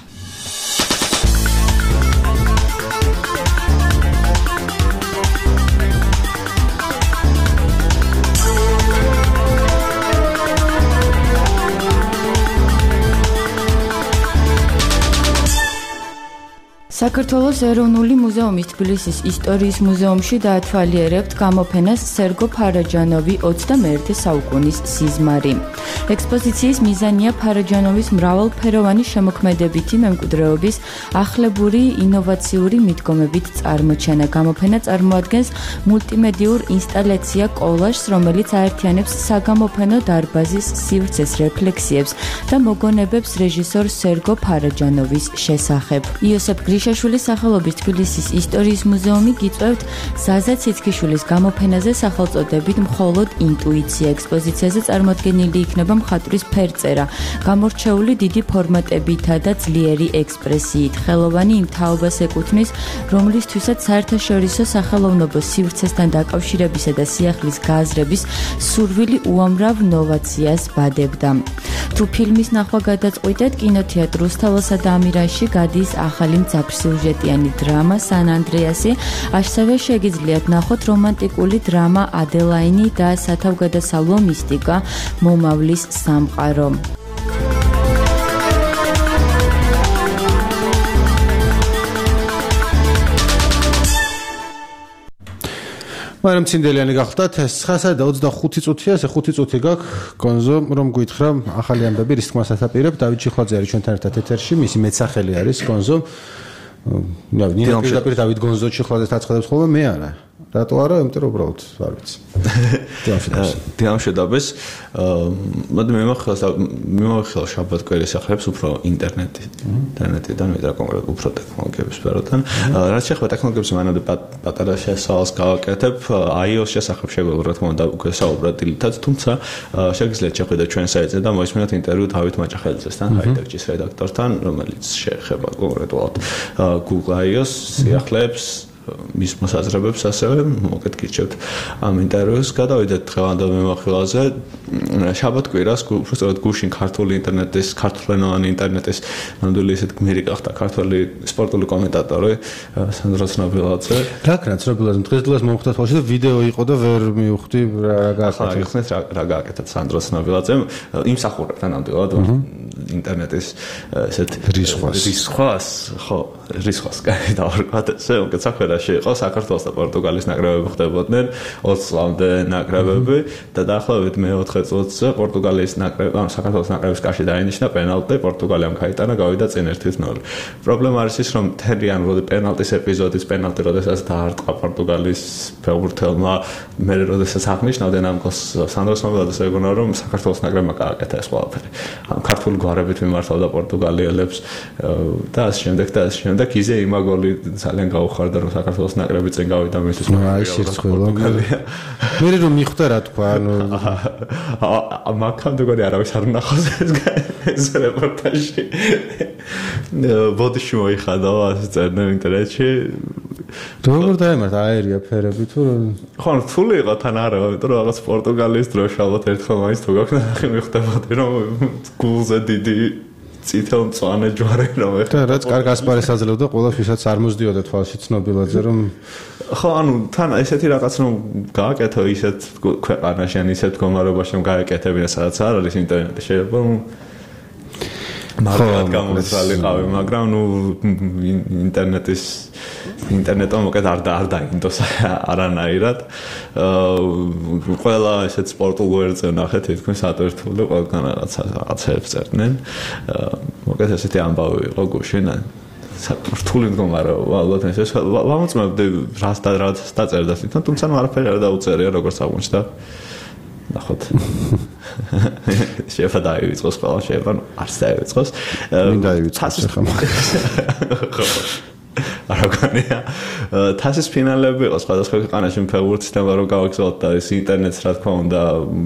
საქართველოს ეროვნული მუზეუმის თბილისის ისტორიის მუზეუმში დაათვალიერებთ გამოფენას სერგო ფარაჯანოვი ოცდამეერთე საუკუნის სიზმარი. ექსპოზიციის მიზანია ფარაჯანოვის მრავალფეროვანი შემოქმედებითი მემკვიდრეობის ახლებური ინოვაციური მიდგომებით წარმოჩენა. გამოფენა წარმოადგენს მულტიმედიურ ინსტალაცია კოლაჟს, რომელიც აერთიანებს საგამოფენო დარბაზის სივრცეს რეფლექსიებს და მოგონებებს რეჟისორ სერგო ფარაჯანოვის შესახებ. იოსებ გრიშა თამაშაშვილის სახელობის თბილისის ისტორიის მუზეუმი გიწევთ ზაზა ციცქიშვილის გამოფენაზე სახელწოდებით მხოლოდ ინტუიცია. ექსპოზიციაზე წარმოდგენილი იქნება მხატვრის ფერწერა, გამორჩეული დიდი ფორმატებითა და ძლიერი ექსპრესიით. ხელოვანი იმ თაობას ეკუთვნის, რომლისთვისაც საერთაშორისო სახელოვნებო სივრცესთან დაკავშირებისა და სიახლის გააზრების სურვილი უამრავ ნოვაციას ბადებდა. თუ ფილმის ნახვა გადაწყვიტეთ, კინოთეატრ რუსთაველსა და ამირანში გადის ახალი მძაფრსიუჟეტიანი დრამა სან ანდრეასი, ასევე შეგიძლიათ ნახოთ რომანტიკული დრამა ადელაინი და სათავგადასავლო მისტიკა მომავლის სამყარო. მაგრამ ცინდელიანი გახდათ ეს ცხრა და ოცდახუთი წუთია, ესე ხუთი წუთი გაქვს გონზო რომ გითხრა ახალი ამბები რის თქმას ასაპირებ. დავით ჩიხლაძე არის ჩვენთან ერთად ეთერში, მისი მეცახელი არის გონზო. ნუ ნინა პირდაპირ დავით გონზო ჩიხლაძეს აცხადებს ხოლმე, მე არა. რატო არა? იმიტომ რომ უბრალოდ არ ვიცი. დიამშვიდობეს. მოდი მე მოხელს მე მოხელ შაბათ-კვირის სახელებს უფრო ინტერნეტი. ინტერნეტიდან ვიდრე კონკრეტულად უფრო ტექნოლოგიების სფეროდან. რაც შეეხება ტექნოლოგიებს, მანამდე პატარა შესავალს გავაკეთებ iOS შესახებ შეგვიძლია რა თქმა უნდა უკვე საუბრად დილითაც, თუმცა შეგიძლიათ შეხვიდეთ ჩვენ საიტზე და მოისმინოთ ინტერვიუ დავით მაჭახელიძესთან, ჰაიტექის რედაქტორთან, რომელიც შეეხება კონკრეტულად Google iOS სიახლეებს მის მოსაზრებებს ასევე მოგეთ გირჩევთ ამ ინტერვიუს. გადავიდეთ დღევანდელ მემოხილვაზე. შაბათ-კვირას უბრალოდ გუშინ ქართული ინტერნეტის, ქართულენოვანი ინტერნეტის ნამდვილი ისეთ გმირი გახდა ქართული სპორტული კომენტატორი სანდრო ცნობილაძე. რა კრა ცნობილაძე დღეს დილას მომხდათ ხოლმე და ვიდეო იყო და ვერ მივხვდი რა გააკეთეთ. რა რა გააკეთეთ სანდრო ცნობილაძემ იმსახურებდა ნამდვილად ინტერნეტის ესეთ რისხვას. რისხვას, ხო, რისხვას კაი დავარქვათ ესე, უკეთ საფერაში იყო საქართველოს და პორტუგალის ნაკრებები ხდებოდნენ ოცი წლამდე ნაკრებები და დაახლოებით მეოთხე წუთზე პორტუგალიის ნაკრები, ან საქართველოს ნაკრების კარში დაინიშნა პენალტი, პორტუგალიამ გაიტანა, გავიდა წინ ერთი ნული. პრობლემა არის ის, რომ მთელი ან როდი პენალტის ეპიზოდის პენალტი როდესაც დაარტყა პორტუგალის ფეხბურთელმა, მე როდესაც აღნიშნავდნენ ამ გოლს სანდრო ცნობილაძეს ეგონა რომ საქართველოს ნაკრებმა გააკეთა ეს ყველაფერი. ან ქართული გვარებით მიმართავდა პორტუგალიელებს და ასე შემდეგ და ასე შემდეგ. იზე იმა გოლი ძალიან გაუხარდა რომ საქართველოს ნაკრები წინ გავიდა მისთვის. აი სირცხვილო. მე რომ მიხვდა რა თქვა, ანუ მაგამდე გონი არავის არ ნახოს ეს ეს რეპორტაჟი. ბოდიში მოიხადა ასე წერდნენ ინტერნეტში. როგორ დაემართა აერია ფერები თუ ხო რთული იყო თან არა, იმიტომ რომ რაღაც პორტუგალიის დროში ალბათ ერთხელ მაინც თუ გაქვს ნახე მიხვდებოდი რომ გულზე დიდი წითელ მწვანე ჯვარი რომ ეხლა რაც კარგ ასპარეს აძლევდა ყველას ვისაც არ მოსდიოდა თვალში ცნობილაძე რომ ხო ანუ თან ესეთი რაღაც რომ გააკეთო ისეთ ქვეყანაში ან ისეთ მდგომარეობაში რომ გააკეთებინა სადაც არ არის ინტერნეტი შეიძლება მაგრამ გამოსალიყავი მაგრამ ნუ ინტერნეტის ინტერნეტом მოკეთ არ და არ დაინდოს არანაირად ყველა ესეთ სპორტულ გვერდზე ნახეთ თითქმის ატვირთული ყველგან რაღაცა რაღაცებს წერდნენ მოკეთ ესეთი ამბავი იყო გუშინ რთული მდგომარეობა ალბათ ეს ვამოწმებდი რას და რაც დაწერდა თვითონ თუმცა ნუ არაფერი არ დაუწერია როგორც აღმოჩნდა ნახოთ შეიძლება დაივიწყოს ყველა შეიძლება არც დაივიწყოს მინ დაივიწყოს ახლა არაგანია თასის ფინალები იყო სხვადასხვა ქვეყანაში ფეხბურთის თემა რომ გავაგზავნოთ და ეს ინტერნეტს რა თქმა უნდა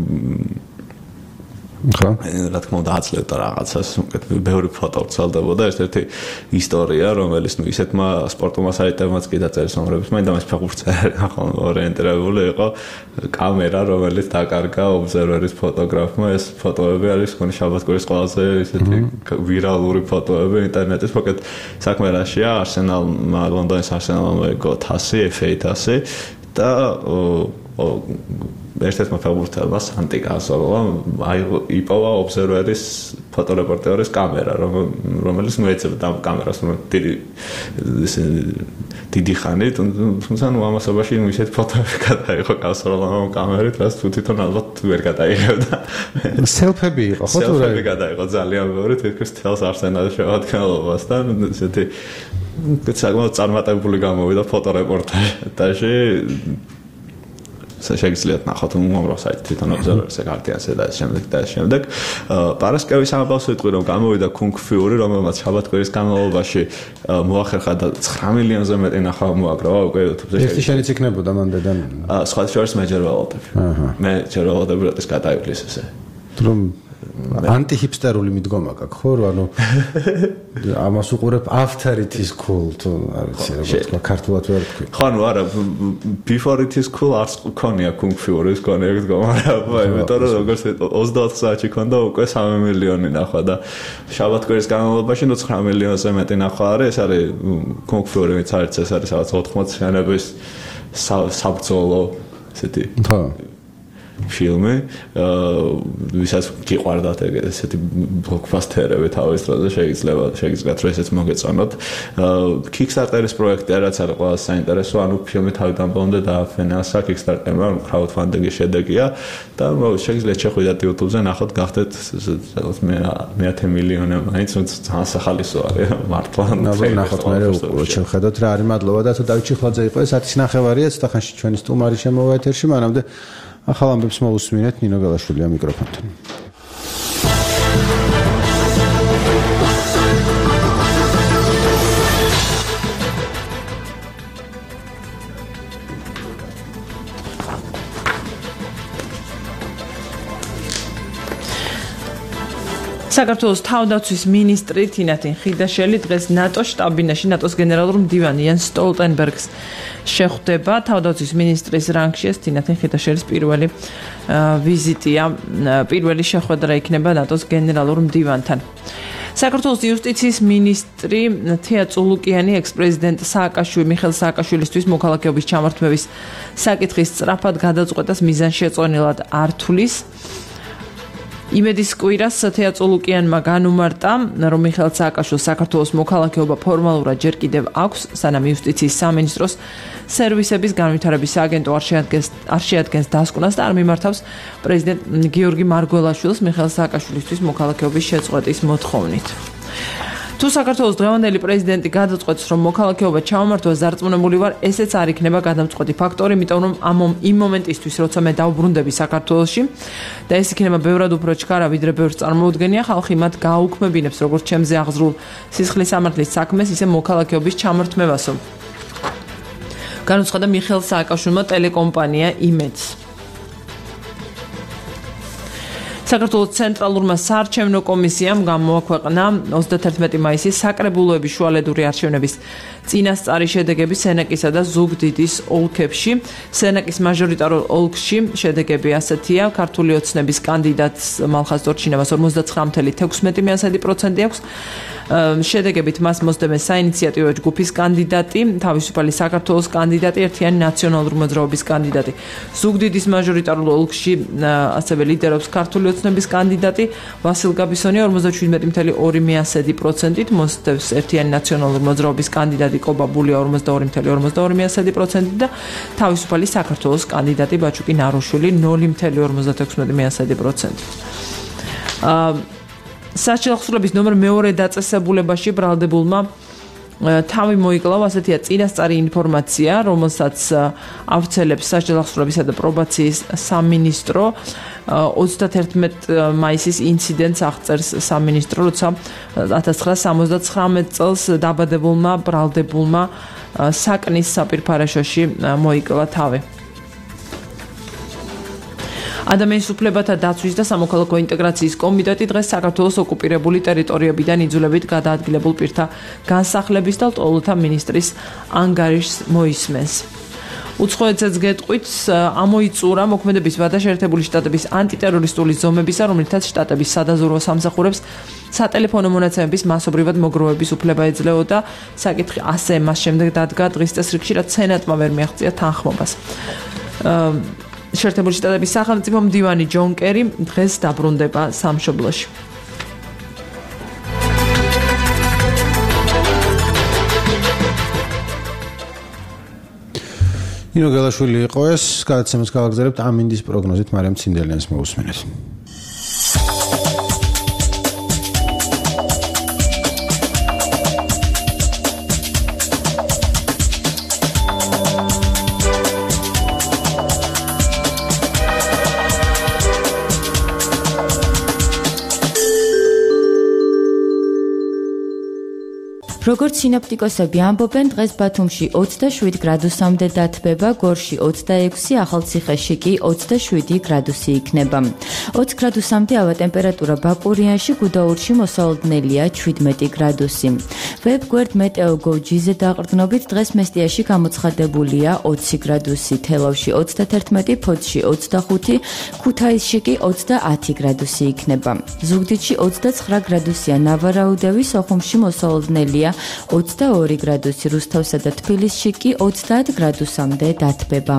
ხო რა თქმა უნდა აცლებდა რაღაცას უკეთ ბევრი ფოტო ვრცელდებოდა ერთ-ერთი ისტორია რომელიც ნუ ისეთმა სპორტულმა საიტებმაც კი დაწერეს ნომრებს მაინც ამას ფეხბურთზე ახლა ორიენტირებული იყო კამერა რომელიც დაკარგა ობზერვერის ფოტოგრაფმა ეს ფოტოები არის ხონი შაბათ-კვირის ყველაზე ისეთი ვირალური ფოტოები ინტერნეტის მოკეთ საქმე რაშია არსენალმა ლონდონის არსენალმა მოიგო თასი ეფ ეი თასი და ერთ-ერთმა ფეხბურთელმა სანტიკასოვა იპოვა ობზერვერის ფოტორეპორტერის კამერა რომელიც მოეწევდა ამ კამერას დიდი დიდი ხანი თუმცა ნუ ამასობაში ნუ ისეთ ფოტოები გადაიღო კასროლა ამ კამერით რაც თუ თვითონ ალბათ ვერ გადაიღებდა სელფები იყო ხო თუ რა სელფები გადაიღო ძალიან ბევრი თითქოს თელს არსენალის შემადგენლობასთან ესეთი საკმაოდ წარმატებული გამოვიდა ფოტორეპორტაჟი შეგიძლიათ ნახოთ უამრავ საიტი თვითონ ობზერვერზე გარტიანზე და ამ შემდეგ და ამ შემდეგ პარასკევის ამბავს ვიტყვი რომ გამოვიდა კუნგ-ფიური რომელმაც შაბათ-კვირის განმავლობაში მოახერხა და ცხრა მილიონზე მეტი ნახვა მოაგროვა უკვე YouTube-ზე ერთი შენიც იქნებოდა მანდედან სხვა შორის მე ჯერ ველოდები მე ჯერ ველოდები როდის გადაივლის ესე რომ ანტი-ჰიპსტერული მიდგომა გაქვს ხო რომ ანუ ამას უყურებ after it is cool თუ არ ვიცი როგორ თქვა ქართულად ვერ თქვი ხო ნუ არა before it is cool არც ქონია კუნგ-ფიურის ქონია მიდგომა რა იმიტომ რომ როგორც ოცდაოთხ საათში ქონდა უკვე სამი მილიონი ნახვა და შაბათ-კვირის განმავლობაში ნუ ცხრა მილიონზე მეტი ნახვა არის ეს არის კუნგ-ფიური ვინც არის ეს არის სადაც ოთხმოცი შენების საბრძოლო ესეთი ხო ფილმი, ვისაც გიყვარდათ ესეთი ბლოკბასტერები თავის დროზე შეიძლება შეგიძლიათ რომ ესეც მოგეწონოთ. Kickstarter-ის პროექტი რაც არის ყველა საინტერესო, ანუ ფილმი თავიდან ბოლომდე დააფინანსა Kickstarter-მა, crowdfunding-ის შედეგია და შეგიძლიათ შეხვიდეთ YouTube-ზე, ნახოთ, გახდეთ მეათე მილიონი მაინც ძალიან სახალისო არის მართლა. ნახოთ მე უყუროთ შევხედოთ რა არის მადლობა და თუ დავით ჩიხლაძე იყო ეს ათის ნახევარია ცოტახანში ჩვენი სტუმარი შემოვა ეთერში, მანამდე ახალ ამბებს მოусმინეთ ნინო გელაშვილია მიკროფონთან. საქართველოს თავდაცვის მინისტრი თინათინ ხიდაშელი დღეს ნატოს შტაბ-ბინაში ნატოს გენერალურ მდივანი იან სტოლტენბერგს შეხვდება. თავდაცვის მინისტრის რანგში ეს თინათინ ხიდაშელის პირველი ვიზიტია, პირველი შეხვედრა იქნება ნატოს გენერალურ მდივანთან. საქართველოს იუსტიციის მინისტრი თეა წულუკიანი ექს-პრეზიდენტ სააკაშვილი მიხეილ სააკაშვილისთვის მოქალაქეობის ჩამართვების საკითხის სწრაფად გადაწყვეტას მიზანშეწონილად არ თulis. იმედის კვირას თეა წულუკიანმა განუმარტა, რომ მიხეილ სააკაშვილს საქართველოს მოქალაქეობა ფორმალურად ჯერ კიდევ აქვს, სანამ იუსტიციის სამინისტროს სერვისების განვითარების სააგენტო არ შეადგენს არ შეადგენს დასკვნას და არ მიმართავს პრეზიდენტ გიორგი მარგველაშვილს მიხეილ სააკაშვილისთვის მოქალაქეობის შეწყვეტის მოთხოვნით. თუ საქართველოს დღევანდელი პრეზიდენტი გადაწყვეტს, რომ მოქალაქეობა ჩამომართვას დარწმუნებული ვარ, ესეც არ იქნება გადამწყვეტი ფაქტორი, იმიტომ რომ ამ იმ მომენტისთვის, როცა მე დავბრუნდები საქართველოში და ეს იქნება ბევრად უფრო ჩქარა, ვიდრე ბევრს წარმოუდგენია, ხალხი მათ გააუქმებინებს, როგორც ჩემზე აღზრულ სისხლის სამართლის საქმეს, ისე მოქალაქეობის ჩამართმევასო. განუცხადა მიხეილ სააკაშვილმა ტელეკომპანია იმედს. საქართველოს ცენტრალურმა საარჩევნო კომისიამ გამოაქვეყნა ოცდათერთმეტი მაისის საკრებულოების შუალედური არჩევნების წინასწარი შედეგები სენაკისა და ზუგდიდის ოლქებში. სენაკის მაჟორიტარულ ოლქში შედეგები ასეთია: ქართული ოცნების კანდიდატს მალხაზ დორჩინევას ორმოცდაცხრა ფاصლე თექვსმეტი პროცენტი აქვს. შედეგებით მას მოსდევენ საინიციატივო ჯგუფის კანდიდატი, თავისუფალი საქართველოს კანდიდატი, ერთიანი ნაციონალური მოძრაობის კანდიდატი. ზუგდიდის მაჟორიტარულ ოლქში ასევე ლიდერობს ქართული ოცნების კანდიდატი ვასილ გაბისონია ორმოცდაშვიდმეტი ფاصლე ორი პროცენტით, მოსდევს ერთიანი ნაციონალური მოძრაობის კანდიდატი კობაბულია ორმოცდაორი ფاصლე ორმოცდაორი პროცენტით და თავისუფალი საქართველოს კანდიდატი ბაჩუკი ნაროშვილი ნული ფاصლე ორმოცდათექვსმეტი პროცენტით. საჭილახსრობის ნომერ მეორე დაწესებულებაში ბრალდებულმა თავი მოიკლავა, ასეთია წინასწარი ინფორმაცია, რომელსაც ავრცელებს საჭილახსრობისა და პრობაციის სამინისტრო. ოცდათერთმეტი მაისის ინციდენტს აღწერს სამინისტრო, როცა ათას ცხრაასა სამოცდაცხრამეტ წელს დაბადებულმა ბრალდებულმა საკნის საპირფარეშოში მოიკლა თავი. ადამიანის უფლებათა დაცვის და სამოქალაქო ინტეგრაციის კომიტეტი დღეს საქართველოს ოკუპირებული ტერიტორიებიდან იძულებით გადაადგილებულ პირთა განსახლების და ლტოლოთა მინისტრის ანგარიშს მოისმენს. უცხოეთზეც გეტყვით, ამოიწურა მოქმედების ვადა შეერთებული შტატების ანტიტერორისტული ზომებისა, რომლითაც შტატების სადაზვერვო სამსახურებს სატელეფონო მონაცემების მასობრივად მოგროვების უფლება ეძლეოდა. საკითხი ასე მას შემდეგ დადგა დღის წესრიგში, რაც სენატმა ვერ მიაღწია თანხმობას. შეერთებული შტატების სახელმწიფო მდივანი ჯონ კერი დღეს დაბრუნდება სამშობლოში. ნინო გელაშვილი იყო ეს, გადაცემას გავაგზავნებთ ამინდის პროგნოზით, მარიამ ცინდელიანს მოусმინეთ. როგორც სინოპტიკოსები ამბობენ, დღეს ბათუმში ოცდაშვიდ გრადუსამდე დათბება, გორში ოცდაექვსი, ახალციხეში კი ოცდაშვიდი გრადუსი იქნება. ოც გრადუსამდე ავა ტემპერატურა ბაკურიანში, გუდაურში მოსავალდნელია შვიდმეტი გრადუსი. ვებგვერდ მეტეოგოჯიზე დაყრდნობით დღეს მესტიაში გამოცხადებულია ოცი გრადუსი, თელავში ოცდათერთმეტი, ფოთში ოცდახუთი, ქუთაისში კი ოცდაათი გრადუსი იქნება. ზუგდიდში ოცდაცხრა გრადუსია, ნავარაუდევი, სოხუმში მოსავალდნელია ოცდაორი გრადუსი, რუსთავსა და თბილისში კი ოცდაათ გრადუსამდე დათბება.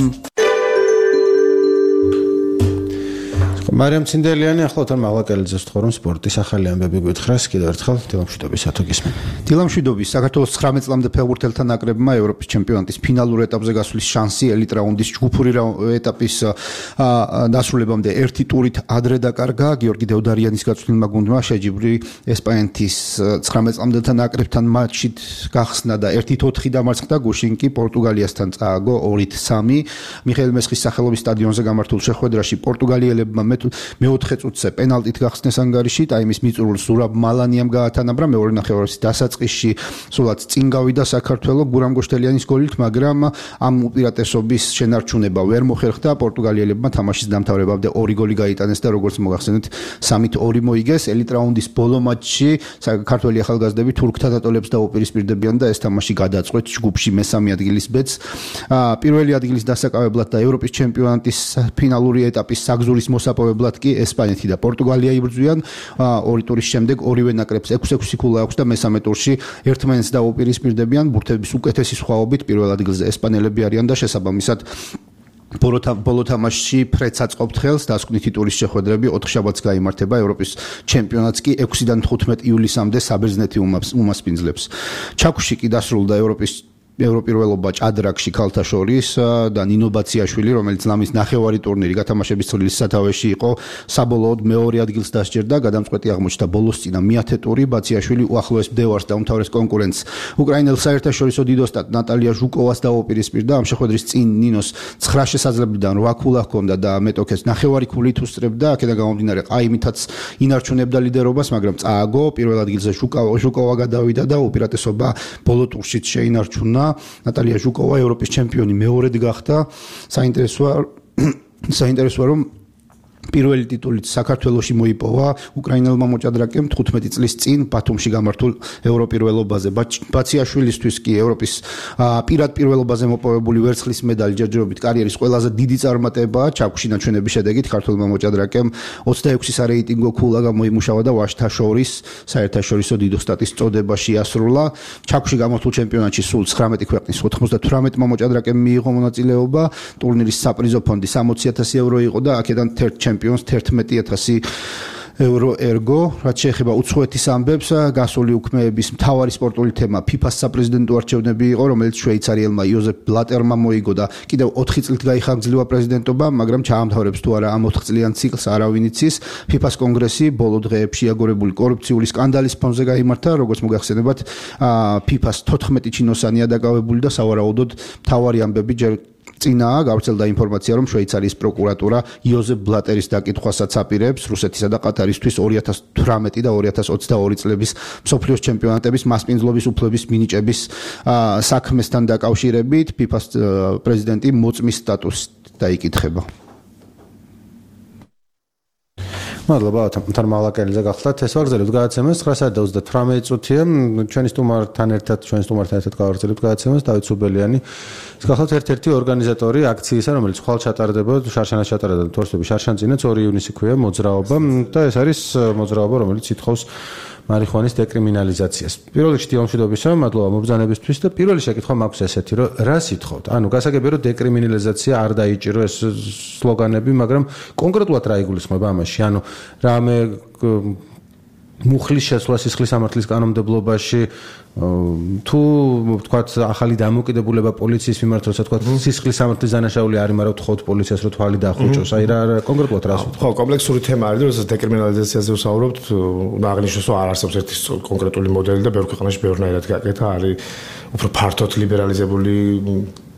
მარიამ ცინდელიანი ახლა თან მაღლაკელიძეს ვთხოვ რომ სპორტის ახალი ამბები გითხრას კიდევ ერთხელ დილამშვიდობისათო გისმენ. დილამშვიდობის საქართველოს ცხრამეტ წლამდე ფეხბურთელთა ნაკრებმა ევროპის ჩემპიონატის ფინალურ ეტაპზე გასვლის შანსი ელიტ რაუნდის ჯგუფური ეტაპის დასრულებამდე ერთი ტურით ადრე დაკარგა. გიორგი დევდარიანის გაწვრთნილმა გუნდმა შეჯიბრი ესპანეთის ცხრამეტ წლამდელთა ნაკრებთან მატჩით გახსნა და ერთი ოთხი დამარცხდა. გუშინ კი პორტუგალიასთან წააგო ორი სამი. მიხეილ მესხის სახელობის სტადიონზე გამართულ შეხვედრაში პორტუგალიელებმა მეოთხე წუთზე პენალტით გახსნეს ანგარიში, ტაიმის მიწურულს ზურაბ მალანიამ გაათანაბრა, მეორე ნახევარის დასაწყისში სულაც წინ გავიდა საქართველო გურამ გოშტელიანის გოლით, მაგრამ ამ უპირატესობის შენარჩუნება ვერ მოხერხდა. პორტუგალიელებმა თამაშის დამთავრებამდე ორი გოლი გაიტანეს და როგორც მოგახსენეთ, სამით ორი მოიგეს. ელიტ რაუნდის ბოლო მატჩში საქართველოს ახალგაზრდები თურქთა დატოლებს დაუპირისპირდებიან და ეს თამაში გადაწყვეტს ჯგუფში მესამე ადგილის ბედს. პირველი ადგილის დასაკავებლად და ევროპის ჩემპიონატის ფინალური ეტაპის საგზურის მოსაპოვებლად კი ესპანეთი და პორტუგალია იბრძვიან. ორი ტურის შემდეგ ორივე ნაკრებს ექვსი ექვსი ქულა აქვს და მესამე ტურში ერთმანეთს დაუპირისპირდებიან. ბურთების უკეთესი სხვაობით პირველ ადგილზე ესპანელები არიან და შესაბამისად ბოლო თამაშში ფრედს აწყობთ ხელს. დასკვნითი ტურის შეხვედრები ოთხშაბათს გაიმართება. ევროპის ჩემპიონატს კი ექვსიდან თხუთმეტ ივლისამდე საბერძნეთი უმასპინძლებს. ჩაქვში კი დასრულდა ევროპის ევროპირველობა ჭადრაკში ქალთა შორის და ნინო ბაციაშვილი, რომელიც ლამის ნახევარი ტურნირი გათამაშების წლის სათავეში იყო, საბოლოოდ მეორე ადგილს დასჯერდა. გადამწყვეტი აღმოჩნდა ბოლოს წინა მეათე ტური. ბაციაშვილი უახლოეს მდევარს და უმთავრეს კონკურენტს უკრაინელ საერთაშორისო დიდოსტატ ნატალია ჟუკოვას დაუპირისპირდა. ამ შეხვედრის წინ ნინოს ცხრა შესაძლებიდან რვა ქულა ჰქონდა და მეტოქეს ნახევარი ქულით უსწრებდა. აქედან გამომდინარე ყაიმითაც ინარჩუნებდა ლიდერობას, მაგრამ წააგო. პირველ ადგილზე ჟუკოვა გადავიდა და უპირატესობა ბოლო ტურშიც შეინარჩუნა. ნატალია ჟუკოვა ევროპის ჩემპიონი მეორედ გახდა. საინტერესოა საინტერესოა რომ პირველი ტიტულით საქართველოში მოიპოვა უკრაინელმა მოჭადრაკემ თხუთმეტი წლის წინ ბათუმში გამართულ ევროპირველობაზე. ბაციაშვილისთვის კი ევროპის პირად პირველობაზე მოპოვებული ვერცხლის მედალი ჯერჯერობით კარიერის ყველაზე დიდი წარმატებაა. ჩაქვში ნაჩვენების შედეგით ქართველმა მოჭადრაკემ ოცდაექვსი სარეიტინგო ქულა გამოიმუშავა და ვაჟთა შორის საერთაშორისო დიდოსტატის წოდებაში ასრულა. ჩაქვში გამართულ ჩემპიონატში სულ ცხრამეტი ქვეყნის ოცდათვრამეტმა მოჭადრაკემ მიიღო მონაწილეობა. ტურნირის საპრიზო ფონდი სამოცი ათასი евро იყო და აქედან ჩემპიონს თერთმეტი ათასი ევრო ერგო. რაც შეეხება უცხოეთის ამბებს, გასული უქმეების მთავარი სპორტული თემა ფიფას საპრეზიდენტო არჩევნები იყო, რომელიც შვეიცარიელმა იოზეფ ბლატერმა მოიგო და კიდევ ოთხი წლით გაიხანგძლива პრეზიდენტობა, მაგრამ ჩაამთავრებს თუ არა ამ ოთხწლიან ციკლს არავინ იცის. ფიფას კონგრესი ბოლო დღეებში აგორებული კორუფციული სკანდალის ფონზე გაიმართა, როგორც მოგახსენებათ, ფიფას თოთხმეტი ჩინოსანია დაკავებული და სავარაუდოდ მთავარი ამბები ჯერ წინაა. გავრცელდა ინფორმაცია, რომ შვეიცარიის პროკურატურა იოზეფ ბლატერის დაკითხვასაც აპირებს რუსეთისა და ყატარისთვის ორი ათას თვრამეტი და ორი ათას ოცდაორი წლების მსოფლიოს ჩემპიონატების მასპინძლობის უფლების მინიჭების საქმესთან დაკავშირებით. ფიფას პრეზიდენტი მოწმის სტატუსს დაიკითხება. მადლობა თან მაღლაკელიძე გახლდათ. ეს ვაგრძელებთ გადაცემას ცხრა საათი და ოცდათვრამეტი წუთია. ჩვენი სტუმართან ერთად ჩვენი სტუმართან ერთად გავაგრძელებთ გადაცემას. დავით სუბელიანი გახლდათ ერთ-ერთი ორგანიზატორი აქციისა, რომელიც ხვალ ჩატარდება შარშანას ჩატარდა და თორსები შარშანწინაც ორი ივნისი ქვია მოძრაობა და ეს არის მოძრაობა, რომელიც ითხოვს მარიხუანის დეკრიმინალიზაციას. პირველ რიგში დილამშვიდობისა, მადლობა მობრძანებისთვის და პირველი შეკითხვა მაქვს ესეთი, რომ რას ითხოვთ? ანუ გასაგებია, რომ დეკრიმინალიზაცია არ დაიჭირო ეს სლოგანები, მაგრამ კონკრეტულად რა იგულისხმება ამაში? ანუ რამე მუხლის შესვლა სისხლის სამართლის კანონმდებლობაში თუ ვთქვათ ახალი დამოუკიდებულება პოლიციის მიმართ, როცა ვთქვათ სისხლის სამართლის დანაშაული არის, მაგრამ ვთხოვთ პოლიციას, რომ თვალი დაახუჭოს. აი რა კონკრეტულად რას ვთქვათ? ხო, კომპლექსური თემა არის, როცა დეკრიმინალიზაციაზე ვსაუბრობთ, უნდა აღნიშნოს, რომ არ არსებობს ერთი კონკრეტული მოდელი და ბევრ ქვეყანაში ბევრნაირად გაკეთა, არის უფრო ფართოდ ლიბერალიზებული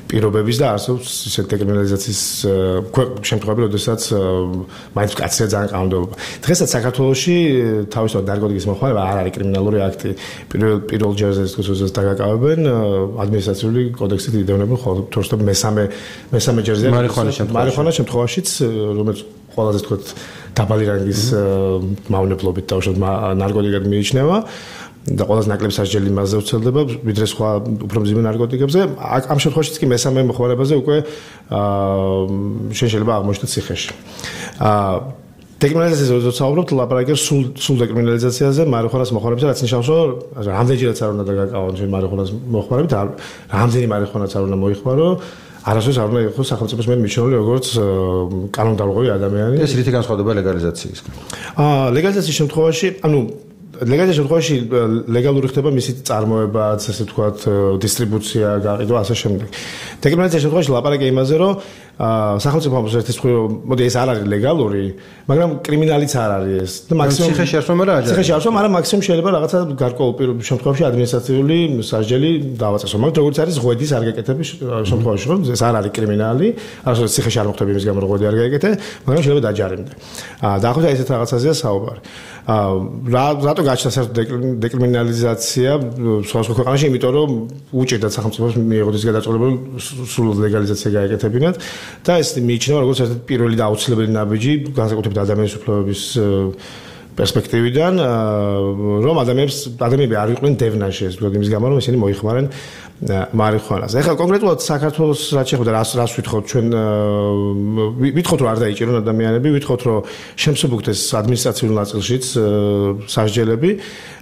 პირობების და არსებობს ისეთ დეკრიმინალიზაციის შემთხვევები, როდესაც მაინც კაცია ძალიან კანონმდებლობა. დღესაც საქართველოში თავისთავად ნარკოტიკის მოხმარება არ არის კრიმინალური აქტი. პირველ პირველ ჯერზე თქოს დაგაკავებენ ადმინისტრაციული კოდექსით იდევნებენ ხოლმე თორსტომ მესამე მესამე ჯერზე მარიხუანა შემთხვევაშიც რომელიც ყველაზე თქოს დაბალი რანგის მავნებლობით თავისთავად ნარკოტიკად მიიჩნევა. და ყველაზე ნაკლები სასჯელი მასზე უწევდება ვიდრე სხვა უფრო მძიმე ნარკოტიკებზე. ამ შემთხვევაშიც კი მესამე მოხმარებაზე უკვე შეიძლება აღმოჩნდეს ციხეში. დეკრიმინალიზაციაზე როდესაც საუბრობთ, ლაპარაკია სულ სულ დეკრიმინალიზაციაზე, მარიხუანას მოხმარებაზე, რაც ნიშნავს, რომ რამდენჯერაც არ უნდა დაგაკავონ შენ მარიხუანას მოხმარებით, რამდენი მარიხუანაც არ უნდა მოიხმარო. არასდროს არ უნდა იყოს სახელმწიფოს მიერ მიჩნეული როგორც კანონდარღვევი ადამიანი. ეს რითი განსხვავდება ლეგალიზაციისგან? აა ლეგალიზაციის შემთხვევაში, ანუ ლეგალიზაციის შემთხვევაში ლეგალური ხდება მისი წარმოებაც, ასე ვთქვათ, დისტრიბუცია, გაყიდვა, ასე შემდეგ. დეკრიმინალიზაციის შემთხვევაში ლაპარაკია იმაზე, რომ სახელმწიფო ამბობს ერთის მხრივ, მოდი ეს არ არის ლეგალური, მაგრამ კრიმინალიც არ არის ეს. და მაქსიმუმ ციხეში არ სვამარა აჯა. ციხეში არ სვამარა, მაქსიმუმ შეიძლება რაღაცა გარკვეულ შემთხვევაში ადმინისტრაციული სასჯელი დავაწესო. მაგრამ როგორც არის ღვედის არ გეკეთების შემთხვევაში, რომ ეს არ არის კრიმინალი, არასდროს ციხეში არ მოხდება იმის გამო, რომ ღვედი არ გაეკეთე, მაგრამ შეიძლება დაჯარიმდე. აა დაახლოებით ესეთ რაღაცაზეა საუბარი. აა რატო გაჩნდა საერთოდ დეკრიმინალიზაცია სხვა სხვა ქვეყანაში, იმიტომ რომ უჭირდათ სახელმწიფოს მიიღოს ის გადაწყვეტილება, სრულად ლეგალიზაცია გაეკეთებინათ. და ეს მიიჩნევა როგორც ერთ-ერთი პირველი და აუცილებელი ნაბიჯი განსაკუთრებით ადამიანის უფლებების პერსპექტივიდან, რომ ადამიანებს ადამიანები არ იყვნენ დევნაში, ეს ვთქვათ იმის გამო, რომ ისინი მოიხმარენ მარიხუანას. ეხლა კონკრეტულად საქართველოს რაც შეეხება რას რას ვითხოვთ ჩვენ ვითხოვთ რომ არ დაიჭირონ ადამიანები, ვითხოვთ რომ შემსუბუქდეს ადმინისტრაციულ ნაწილშიც სასჯელები.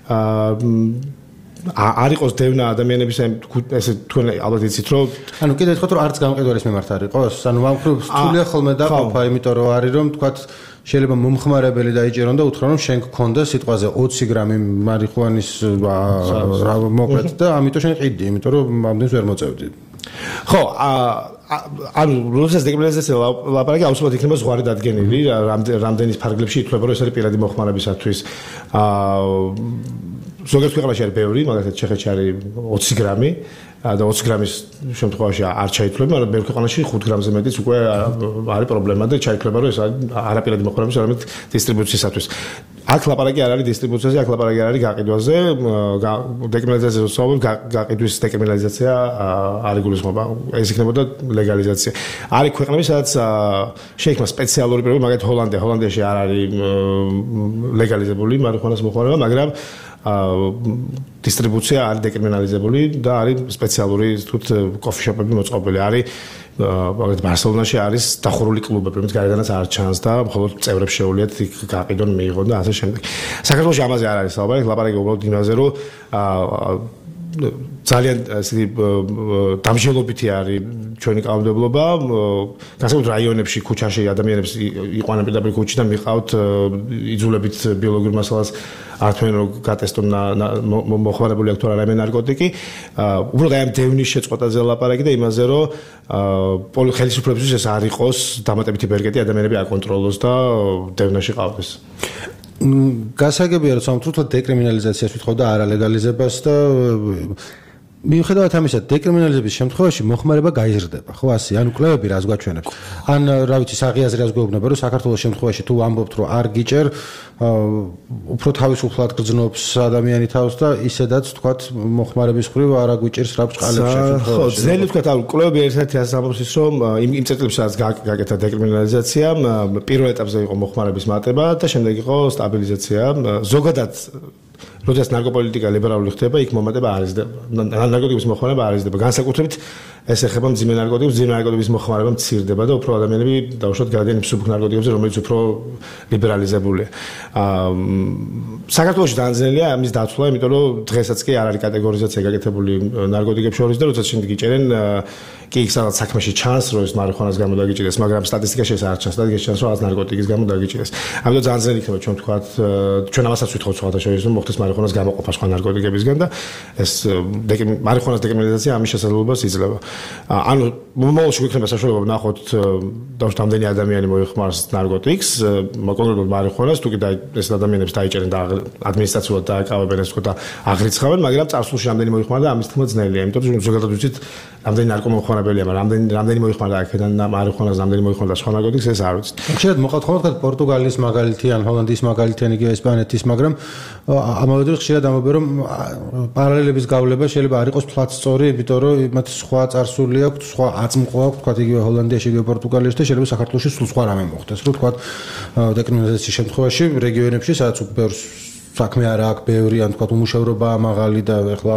არ იყოს დევნა ადამიანების ესე თქვენ ალბათ იცით რომ ანუ კიდე ეთქოთ რომ არც გამყიდველის მიმართ არ იყოს ანუ ვამხრივ სრულია ხოლმე დაყოფა იმიტომ რომ არის რომ თქვათ შეიძლება მომხმარებელი დაიჭირონ და უთხრან რომ შენ გქონდა სიტყვაზე ოცი გრამი მარიხუანის მოკლედ და ამიტომ შენ ყიდი იმიტომ რომ ამდენს ვერ მოწევდი ხო ანუ როდესაც დეკრიმინალიზაცია ლაპარაკი აუცილებლად იქნება ზღვარი დადგენილი რამდენის ფარგლებში ითვლება რომ ეს არის პირადი მოხმარებისათვის ზოგიერთ ქვეყანაში არის ბევრი, მაგალითად ჩეხეთში არის ოცი გრამი და ოცი გრამის შემთხვევაში არ ჩაითვლება, მაგრამ ბევრ ქვეყანაში ხუთ გრამზე მეტიც უკვე არის პრობლემა და ჩაითვლება, რომ ეს არაპირადი მოხმარების, არამედ დისტრიბუციისათვის. აქ ლაპარაკი არ არის დისტრიბუციაზე, აქ ლაპარაკი არ არის გაყიდვაზე, დეკრიმინალიზაციაზე საუბრობ, გაყიდვის დეკრიმინალიზაცია არ იგულისხმება, ეს იქნებოდა ლეგალიზაცია. არის ქვეყნები, სადაც შეიქმნა სპეციალური პირობები, მაგალითად ჰოლანდია, ჰოლანდიაში არ არის ლეგალიზებული მარიხუანას მოხმარება, მაგრამ დისტრიბუცია არის დეკრიმინალიზებული და არის სპეციალური თუთ კოფიშოპები მოწყობილი. არის მაგალითად ბარსელონაში არის დახურული კლუბები, რომელიც გარედანაც არ ჩანს და მხოლოდ წევრებს შეუძლიათ იქ გაყიდონ, მიიღონ და ასე შემდეგ. საქართველოში ამაზე არ არის საუბარი, ლაპარაკი უბრალოდ იმაზე, რომ ძალიან ესეთი დამჟელობითი არის ჩვენი კანონმდებლობა, განსაკუთრებით რაიონებში, ქუჩაში ადამიანებს იყვანენ პირდაპირ ქუჩიდან, მიყავთ იძულებით ბიოლოგიურ მასალას ართმენ რომ გატესტონ მოხმარებული აქვს თუ არა ნარკოტიკი. უბრალოდ აი ამ დევნის შეწყვეტაზე ლაპარაკი და იმაზე რომ ხელისუფლებისთვის ეს არ იყოს დამატებითი ბერგეთი ადამიანები აკონტროლოს და დევნაში ყავდეს. გასაგებია რომ სამწუხაროდ დეკრიმინალიზაციას ვითხოვდა არა ლეგალიზებას და მიუხედავად ამისა დეკრიმინალიზების შემთხვევაში მოხმარება გაიზრდება ხო ასე ანუ კვლევები რას გვაჩვენებს ან რა ვიცი საღიაზრი რას გვეუბნება რომ საქართველოს შემთხვევაში თუ ამბობთ რომ არ გიჭერ უფრო თავისუფლად გრძნობს ადამიანი თავს და ისედაც თქვათ მოხმარების ხრივ არ აგვიჭერს რა ბჭყალებს შემთხვევაში ხო ძნელი თქვათ ანუ კვლევები ერთ-ერთი ასე ამბობს ის რომ იმ იმ წელიწადში სადაც გაკეთა დეკრიმინალიზაცია პირველ ეტაპზე იყო მოხმარების მატება და შემდეგ იყო სტაბილიზაცია ზოგადად როდესაც ნარკოპოლიტიკა ლიბერალური ხდება, იქ მომატება არ იზრდება. ნარკოტიკების მოხმარება არ იზრდება. განსაკუთრებით ეს ეხება მძიმე ნარკოტიკებს, მძიმე ნარკოტიკების მოხმარება მცირდება და უფრო ადამიანები დაუშვათ გადადიან მსუბუქ ნარკოტიკებზე, რომელიც უფრო ლიბერალიზებულია. აა საქართველოში დაანძნელია ამის დაცვა, იმიტომ რომ დღესაც კი არ არის კატეგორიზაცია გაკეთებული ნარკოტიკებს შორის და როდესაც შემდეგ იჭერენ კი იქ სადაც საქმეში ჩანს, რომ ეს მარიხუანას გამო დაგიჭირეს, მაგრამ სტატისტიკაში ეს არ ჩანს და ის ჩანს, რომ ას ნარკოტიკის გამო დაგიჭირეს. ამიტომ ძალიან ძნელი იქნება ჩვენ ვთქვათ, ჩვენ ამასაც ვითხოვთ სხვათა შორის, რომ მოხდეს მარიხუანას გამოყოფა სხვა ნარკოტიკებისგან და ეს მარიხუანას დეკრიმინალიზაცია ამის შესაძლებლობას იძლევა. ანუ მომავალში გვექნება საშუალება ვნახოთ დავშ რამდენი ადამიანი მოიხმარს ნარკოტიკს, კონკრეტულად მარიხუანას, თუ კი და ეს ადამიანებს დაიჭერენ და ადმინისტრაციულად დააკავებენ ეს და აღრიცხავენ, მაგრამ წარსულში რამდენი მოიხმარდა და ამის თქმა ძნელია, იმიტომ რომ ზოგადად ვიცით რამდენი ნარკომომხმარებელია, მაგრამ რამდენი რამდენი მოიხმარდა აქედან მარიხუანას, რამდენი მოიხმარდა სხვა ნარკოტიკს, ეს არ ვიცით. ხშირად მოყავთ ხოლმე პორტუგალიის მაგალითი ან ჰოლანდიის მაგალითი ან იგივე ესპანეთის, მაგრამ ამავე დროს ხშირად ამბობენ რომ პარალელების გავლება შეიძლება არ იყოს ფლატსწორი, იმიტომ რომ მათ სხვა წარსული აქვს, სხვა აწმყო აქვს, თქვა იგივე ჰოლანდიაში, იგივე პორტუგალიაში და შეიძლება საქართველოში სულ სხვა რამე მოხდეს, რომ თქვა დეკრიმინალიზაციის შემთხვევაში რეგიონებში სადაც ბევრ საქმე არ აქვს, ბევრი ან თქვა უმუშევრობაა მაღალი და ეხლა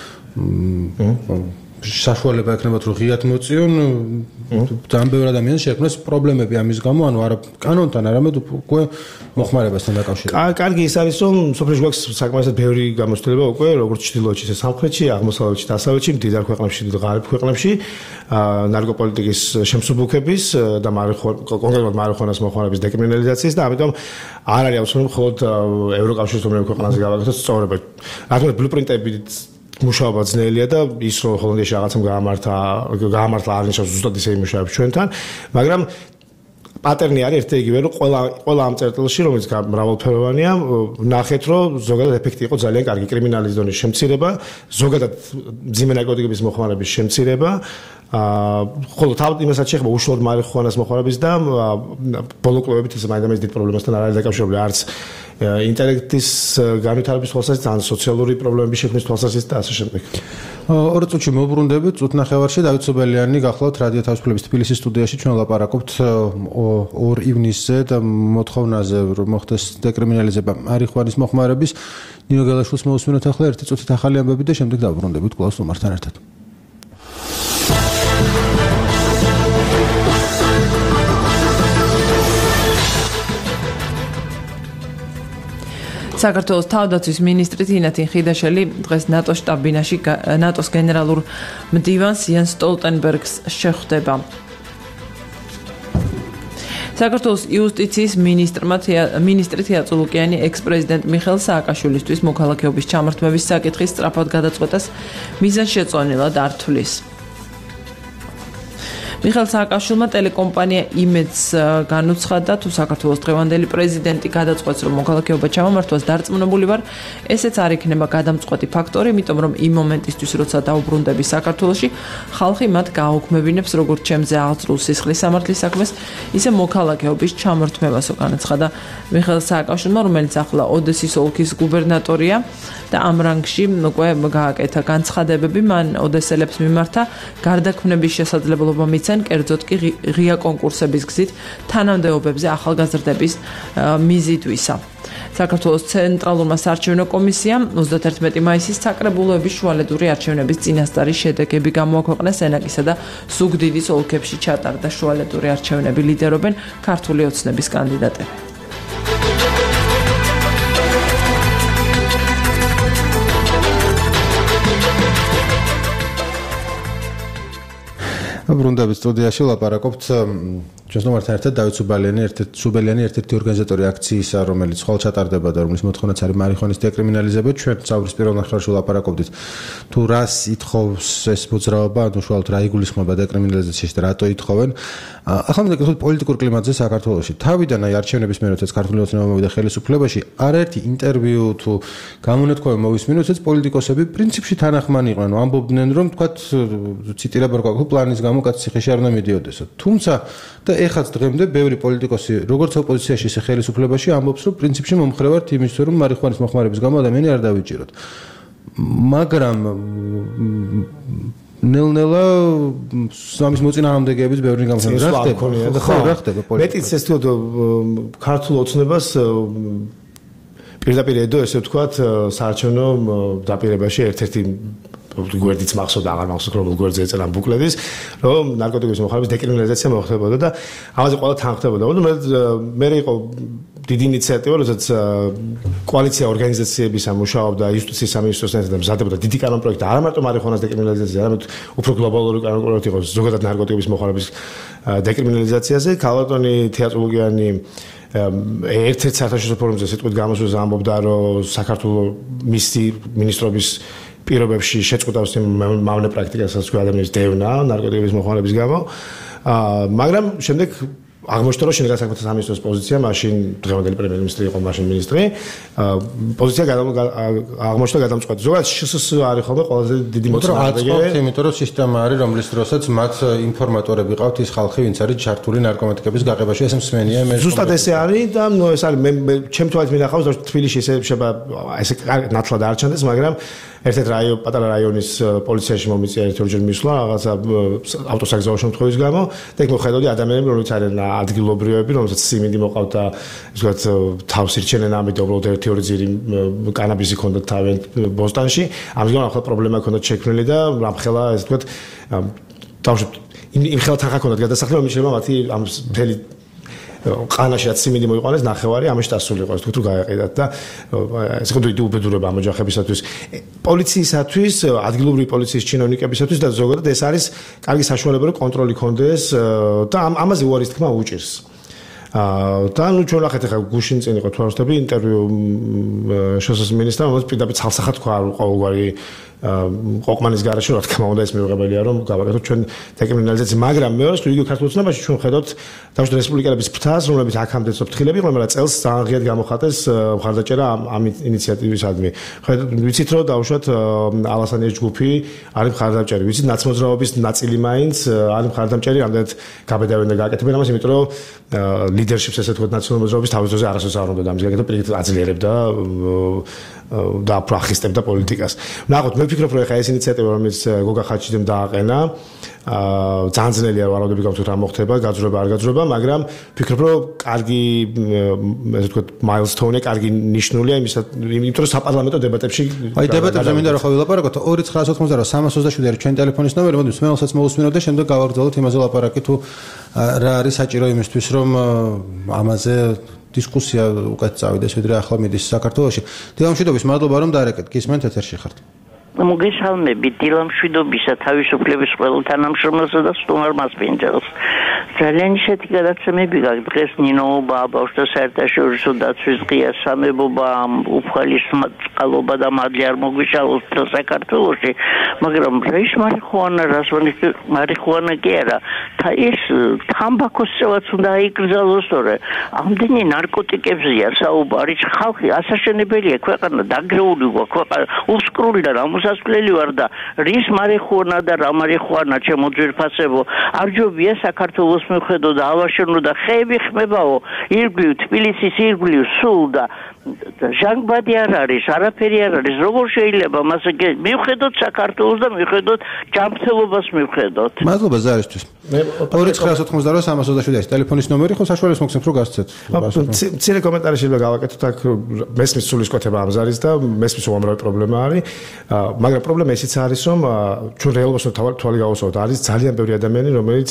საშუალება ექნება თუ ღიად მოწიონ ძალიან ბევრი ადამიანს შექმნეს პრობლემები ამის გამო, ანუ არა კანონთან, არამედ უკვე მოხმარებასთან დაკავშირებით. კარგი ის არის, რომ სოფლიოში გვაქვს საკმარისად ბევრი გამოცდილება უკვე, როგორც ჩრდილოეთში, ისე სამხრეთში, აღმოსავლეთში, დასავლეთში, მდიდარ ქვეყნებში და ღარიბ ქვეყნებში ნარკოპოლიტიკის შემსუბუქების და კონკრეტულად მარიხუანას მოხმარების დეკრიმინალიზაციის და ამიტომ არ არის აუცილებელი მხოლოდ ევროკავშირის რომელ ქვეყანაზე გავაკეთოთ სწორება. რა თქმა უნდა, ბლუპრინტებით მუშაობა ძნელია და ის რომ ჰოლანდიაში რაღაცამ გაამართა, გაამართლა არ ნიშნავს ზუსტად ისე იმუშავებს ჩვენთან, მაგრამ პატერნი არის ერთი იგივე, რომ ყველა ყველა ამ წერტილში, რომელიც მრავალფეროვანია, ნახეთ, რომ ზოგადად ეფექტი იყო ძალიან კარგი, კრიმინალის დონის შემცირება, ზოგადად მძიმე ნარკოტიკების მოხმარების შემცირება, ხოლო თავად იმასაც შეეხება უშუალოდ მარიხუანას მოხმარების და ბოლო კვლევებით ეს მაინც დიდ პრობლემასთან არ არის დაკავშირებული, არც ინტელექტის განვითარების თვალსაზრისით, ან სოციალური პრობლემების შექმნის თვალსაზრისით და ასე შემდეგ. ორი წუთში მოვბრუნდებით, წუთ ნახევარში დავით სუბელიანი გახლავთ რადიო თავისუფლების თბილისის სტუდიაში, ჩვენ ვლაპარაკობთ ორ ივნისზე და მოთხოვნაზე რომ მოხდეს დეკრიმინალიზება მარიხუანის მოხმარების. ნინო გელაშვილს მოვუსმინოთ ახლა ერთი წუთით ახალი ამბები და შემდეგ დავბრუნდებით კვლავ სტუმართან ერთად. საქართველოს თავდაცვის მინისტრი თინათინ ხიდაშელი დღეს ნატოს შტაბ-ბინაში ნატოს გენერალურ მდივანს იან სტოლტენბერგს შეხვდება. საქართველოს იუსტიციის მინისტრმა მინისტრი თეატრო ლუკიანი ექს-პრეზიდენტ მიხეილ სააკაშვილისთვის მოქალაქეობის ჩამორთმევის საკითხის სწრაფად გადაწყვეტას მიზანშეწონილად არ თვლის. მიხეილ სააკაშვილმა ტელეკომპანია იმედს განუცხადა, თუ საქართველოს დღევანდელი პრეზიდენტი გადაწყვეტს, რომ მოქალაქეობა ჩამომართვას დარწმუნებული ვარ, ესეც არ იქნება გადამწყვეტი ფაქტორი, იმიტომ რომ იმ მომენტისთვის, როცა დაუბრუნდები საქართველოში, ხალხი მათ გააუქმებინებს, როგორც ჩემზე აღწრულ სისხლის სამართლის საქმეს, ისე მოქალაქეობის ჩამორთმევასო, განაცხადა მიხეილ სააკაშვილმა, რომელიც ახლა ოდესის ოლქის გუბერნატორია და ამ რანგში უკვე გააკეთა განცხადებები, მან ოდესელებს მიმართა გარდაქმნების შესაძლებლობა მიცემს, კერძოდ კი ღია კონკურსების გზით თანამდებობებზე ახალგაზრდების მიზიდვისა. საქართველოს ცენტრალურმა საარჩევნო კომისიამ ოცდაათერთმეტი მაისის საკრებულოების შუალედური არჩევნების წინასწარი შედეგები გამოაქვეყნა სენაკისა და ზუგდიდის ოლქებში ჩატარდა შუალედური არჩევნები, ლიდერობენ ქართული ოცნების კანდიდატები. ბრუნდებით სტუდიაში ვლაპარაკობთ ჩვენ სტუმართან ერთად დავით სუბელიანი, ერთ-ერთი სუბელიანი, ერთ-ერთი ორგანიზატორი აქციისა, რომელიც ხვალ ჩატარდება და რომლის მოთხოვნაც არის მარიხუანის დეკრიმინალიზება. ჩვენ საუბრის პირველ ნახევარში ვლაპარაკობდით თუ რას ითხოვს ეს მოძრაობა, ანუ უშუალოდ რა იგულისხმება დეკრიმინალიზაციაში და რატო ითხოვენ. ახლა მე გეკითხოთ პოლიტიკურ კლიმატზე საქართველოში. თავიდან აი არჩევნების მეროც ქართული ოცნება მოვიდა ხელისუფლებაში, არაერთი ინტერვიუ თუ გამონათქვამი მოვისმინოთ, ეს პოლიტიკოსები პრინციპში თანახმანი იყვნენ, ამბობდნენ რომ თქვათ ციტირება რა გვაქვს პლანის გამო კაც ციხეში არ უნდა მიდიოდესო. თუმცა და ეხაც დღემდე ბევრი პოლიტიკოსი, როგორც ოპოზიციაში, ისე ხელისუფლებაში ამბობს, რომ პრინციპში მომხრევართ იმის, რომ მარიხუანის მოხმარების გამო ადამიანი არ დავიჭიროთ. მაგრამ ნელ-ნელა სამის მოწინააღმდეგეების ბევრი გამოსავალ რა ხდება? ხო, რა ხდება პოლიტიკაში? მეტიც ეს თქო ქართულ ოცნებას პირდაპირ ედო ესე ვთქვათ საარჩევნო დაპირებაში ერთ-ერთი გვერდიც მახსოვდა, აღარ მახსოვს რომ გვერდზე ეწერა ბუკლეტის, რომ ნარკოტიკების მოხმარების დეკრიმინალიზაცია მოხდებოდა და ამაზე ყველა თანხმდებოდა. მე მე იყო დიდი ინიციატივა, როდესაც კოალიცია ორგანიზაციებისა მუშაობდა იუსტიციის სამინისტროსთან და მზადდებოდა დიდი კანონპროექტი, არა მარტო მარიხუანას დეკრიმინალიზაციაზე, არამედ უფრო გლობალური კანონპროექტი იყო ზოგადად ნარკოტიკების მოხმარების დეკრიმინალიზაციაზე. ქალბატონი თეატროლოგიანი ერთ-ერთ საერთაშორისო ფორუმზე სიტყვით გამოსვლაზე ამბობდა, რომ საქართველოს მისი მინისტრობის პირობებში შეწყვეტავს მავნე პრაქტიკასაც თქვა ადამიანის დევნა ნარკოტიკების მოხმარების გამო. მაგრამ შემდეგ აღმოჩნდა რომ შინაგან საქმეთა სამინისტროს პოზიცია, მაშინ დღევანდელი პრემიერ-მინისტრი იყო, მაშინ მინისტრი, პოზიცია აღმოჩნდა გადამწყვეტი. ზოგადად შსს არის ხოლმე ყველაზე დიდი მოწინააღმდეგე. იმიტომ რომ სისტემა არის, რომლის დროსაც მათ ინფორმატორები ყავთ ის ხალხი, ვინც არის ჩართული ნარკომანტიკების გაყიდვაში, ეს მსმენია მე. ზუსტად ესე არის და ნუ ეს არის მე ჩემ თვალით მინახავს, რომ თბილისში ესე შეება ესე ნათლად არ ჩანდეს, მაგრამ ერთ-ერთ რაიონ პატარა რაიონის პოლიციაში მომიწია ერთ-ორჯერ მისვლა რაღაცა ავტოსაგზაო შემთხვევის გამო და იქ მოხდოდი ადამიანები, რომლებიც არიან ადგილობრივები, რომელსაც სიმინდი მოყავთ და ისე ვთქვათ თავს ირჩენენ ამით უბრალოდ ერთი-ორი ძირი კანაბისი ჰქონდათ თავენ ბოსტანში. ამის გამო ახლა პრობლემა ჰქონდათ შექმნილი და რამხელა ესე ვთქვათ თავშობ იმ ხელთ ახლა ჰქონდათ გადასახლება, რომ შეიძლება მათი ამ მთელი ყანაში რაც სიმინდი მოიყვანეს ნახევარი ამაში დასულიყო, ეს თქო თუ გაეყიდათ და ეს ხო დიდი უბედურება ამ ოჯახებისათვის, პოლიციისათვის, ადგილობრივი პოლიციის ჩინოვნიკებისათვის და ზოგადად ეს არის კარგი საშუალება რომ კონტროლი ქონდეს და ამაზე უარის თქმა უჭირს. და ნუ ჩვენ ახეთ ახლა გუშინ წინ იყო თვალსაჩინო ინტერვიუ შსს მინისტრმა, რომელიც პირდაპირ ცალსახად თქვა ყოველგვარი ყოყმანის გარეშე რა თქმა უნდა ეს მიუღებელია რომ გავაკეთოთ ჩვენ დეკრიმინალიზაცია, მაგრამ მეორე რიგ ქართულ ცნობაში ჩვენ ხედავთ დავუშვათ რესპუბლიკელების ფრთას, რომლებიც აქამდე ფრთხილები იყვნენ, მაგრამ წელს ძალიან ღიად გამოხატეს მხარდაჭერა ამ ინიციატივისადმი. ხედავთ ვიცით რომ დავუშვათ ალასანიეს ჯგუფი არის მხარდამჭერი, ვიცით ნაცმოძრაობის ნაწილი მაინც არის მხარდამჭერი, რამდენად გაბედავენ და გააკეთებენ ამას, იმიტომ რომ ლიდერშიპს ესე თქვა ნაციონალურ მოძრაობის თავის დროზე არასოდეს არ უნდა ამის გაკეთება, პირიქით აძლიერებდა და პროახისტებდა პოლიტიკას. ნახოთ, მე ვფიქრობ, რომ ეხა ეს ინიციატივა, რომელიც გოგა ხაჩიძემ დააყენა, აა ძალიან ძნელია ვარაუდები გაქვთ რა მოხდება, გაძრება არ გაძრება, მაგრამ ვფიქრობ, რომ კარგი ესე ვთქვათ მაილსტოუნია, კარგი ნიშნულია იმისა, იმიტომ რომ საპარლამენტო დებატებში აი დებატებზე მინდა რომ ხო ვილაპარაკოთ ორი ცხრა ოცდაოთხმოცდაოთხ სამას ოცდაშვიდი არის ჩვენ ტელეფონის ნომერი, მოდი მსმენელსაც მოусმინოთ და შემდეგ გავაგრძელოთ იმაზე ლაპარაკი თუ რა არის საჭირო იმისთვის რომ ამაზე დისკუსია უკეთ წავიდეს, ვიდრე ახლა მიდის საქართველოში. დილამშვიდობის, მადლობა რომ დაარეკეთ. გისმენთ ეთერში ხართ. მოგესალმებით დილამშვიდობისა თავისუფლების ყველა თანამშრომელსა და სტუმარ მასპინძელს. ძალიან ისეთი გადაცემები გაქვს დღეს ნინოობა, ბავშვთა საერთაშორისო დაცვის ღია სამებობა, უფხალის წყალობა და მადლი არ მოგვიშალოს საქართველოში, მაგრამ რეიშ მარიხუანა რასვანის მარიხუანა კი არა, ეს თამბაქოს წევაც უნდა იგრძელოს, თორე ამდენი ნარკოტიკებზია საუბარი, ხალხი ასაშენებელია, ქვეყანა დაგრეული ქვეყანა უსკრული და მოსასვლელი ვარ და რის მარიხუანა და რა მარიხუანა ჩემო ძვირფასებო არ ჯობია საქართველოს მიხედო და ავაშენო და ხეები ხმებაო ირგვლივ თბილისის ირგვლივ სულ და ჟანგბადი არ არის, არაფერი არ არის, როგორ შეიძლება მას მივხედოთ საქართველოს და მივხედოთ ჯანმრთელობას მივხედოთ. მადლობა ზარისთვის. ორი ცხრა ოცდაოთხ სამას ოცდაშვიდი არის ტელეფონის ნომერი, ხო საშუალებას მოგცემთ რომ გასცეთ. მცირე კომენტარი შეიძლება გავაკეთოთ აქ მესმის სულისკვეთება ამ ზარის და მესმის უამრავი პრობლემა არის, მაგრამ პრობლემა ისიც არის რომ ჩვენ რეალობას თვალი გავუსვათ, არის ძალიან ბევრი ადამიანი რომელიც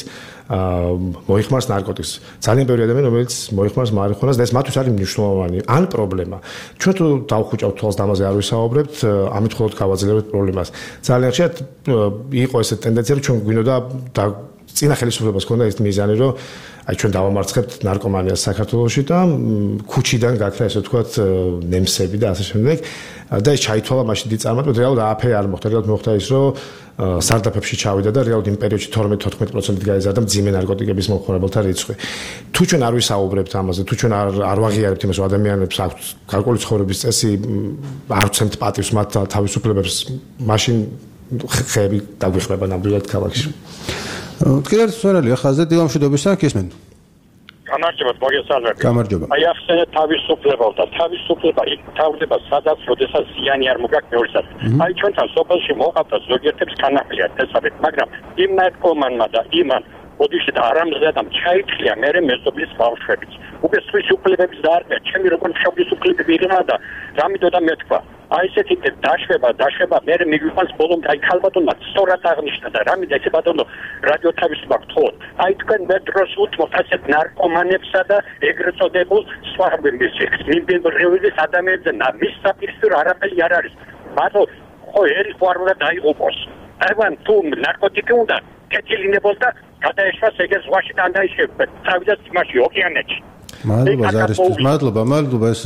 მოიხმარს ნარკოტიკს, ძალიან ბევრი ადამიანი რომელიც მოიხმარს მარიხუანას და ეს მათთვის არის მნიშვნელოვანი ან პრობლემა. ჩვენ თუ დავხუჭავთ თვალს და ამაზე არ ვისაუბრებთ, ამით მხოლოდ გავაძლიერებთ პრობლემას. ძალიან ხშირად იყო ეს ტენდენცია რომ ჩვენ გვინდოდა და წინა ხელისუფლებას ჰქონდა ეს მიზანი რომ აი ჩვენ დავამარცხებთ ნარკომანიას საქართველოში და ქუჩიდან გაქრა ესე ვთქვათ ნემსები და ასე შემდეგ და ეს ჩაითვალა მაშინ დიდი წარმატებით, რეალურად არაფერი არ მოხდა, რეალურად მოხდა ის რომ სარდაფებში ჩავიდა და რეალურად იმ პერიოდში თორმეტ-თოთხმეტ პროცენტით გაიზარდა მძიმე ნარკოტიკების მომხმარებელთა რიცხვი. თუ ჩვენ არ ვისაუბრებთ ამაზე, თუ ჩვენ არ არ ვაღიარებთ იმას, რომ ადამიანებს აქვთ გარკვეული ცხოვრების წესი, არ ვცემთ პატივს მათ თავისუფლებებს, მაშინ ხეები დაგვიხმება ნამდვილად ქალაქში. კიდევ სვენელია ხაზე დილამშვიდობისა გისმენთ. გამარჯობა, მოგესალმებით. გამარჯობა. აი ახსენეთ თავისუფლება და თავისუფლება იქ თავდება სადაც, როდესაც ზიანი არ მოგაქვს მეორესაც. აი ჩვენთან სოფელში მოყავდა ზოგიერთებს განაყლია თესავით, მაგრამ იმ ნარკომანმა და იმან ოდიშე და არამზადამ ჩაითვლია მერე მეზობლის ბავშვებიც. უკვე სხვის უფლებების დაარღვია, ჩემი როგორც მშობლის უფლებები იყნა და რამიდოდა მეთქვა. აი ესეთი დაშვება, დაშვება, მე მიგვიყვანს ბოლომდე აი ქალბატონმა სწორად აღნიშნა და რამე ესე ბატონო რადიო თავისუფლება გთხოვთ. აი თქვენ მეტროს უთმოთ ასეთ ნარკომანებსა და ეგრეთ წოდებულ სხვა მიმდევრეულის ადამიანებზე მის საპირისპირო არაფერი არ არის. მარტო ხო ერი ხო არ უნდა დაიღუპოს. აივან თუ ნარკოტიკი უნდა კეთილინებოს და გადაეშვას ეგრე ზღვაში და დაიშევს. თავიდანვე იმაში ოკეანეში. მადლობა ზარისთვის, მადლობა, მადლობა ეს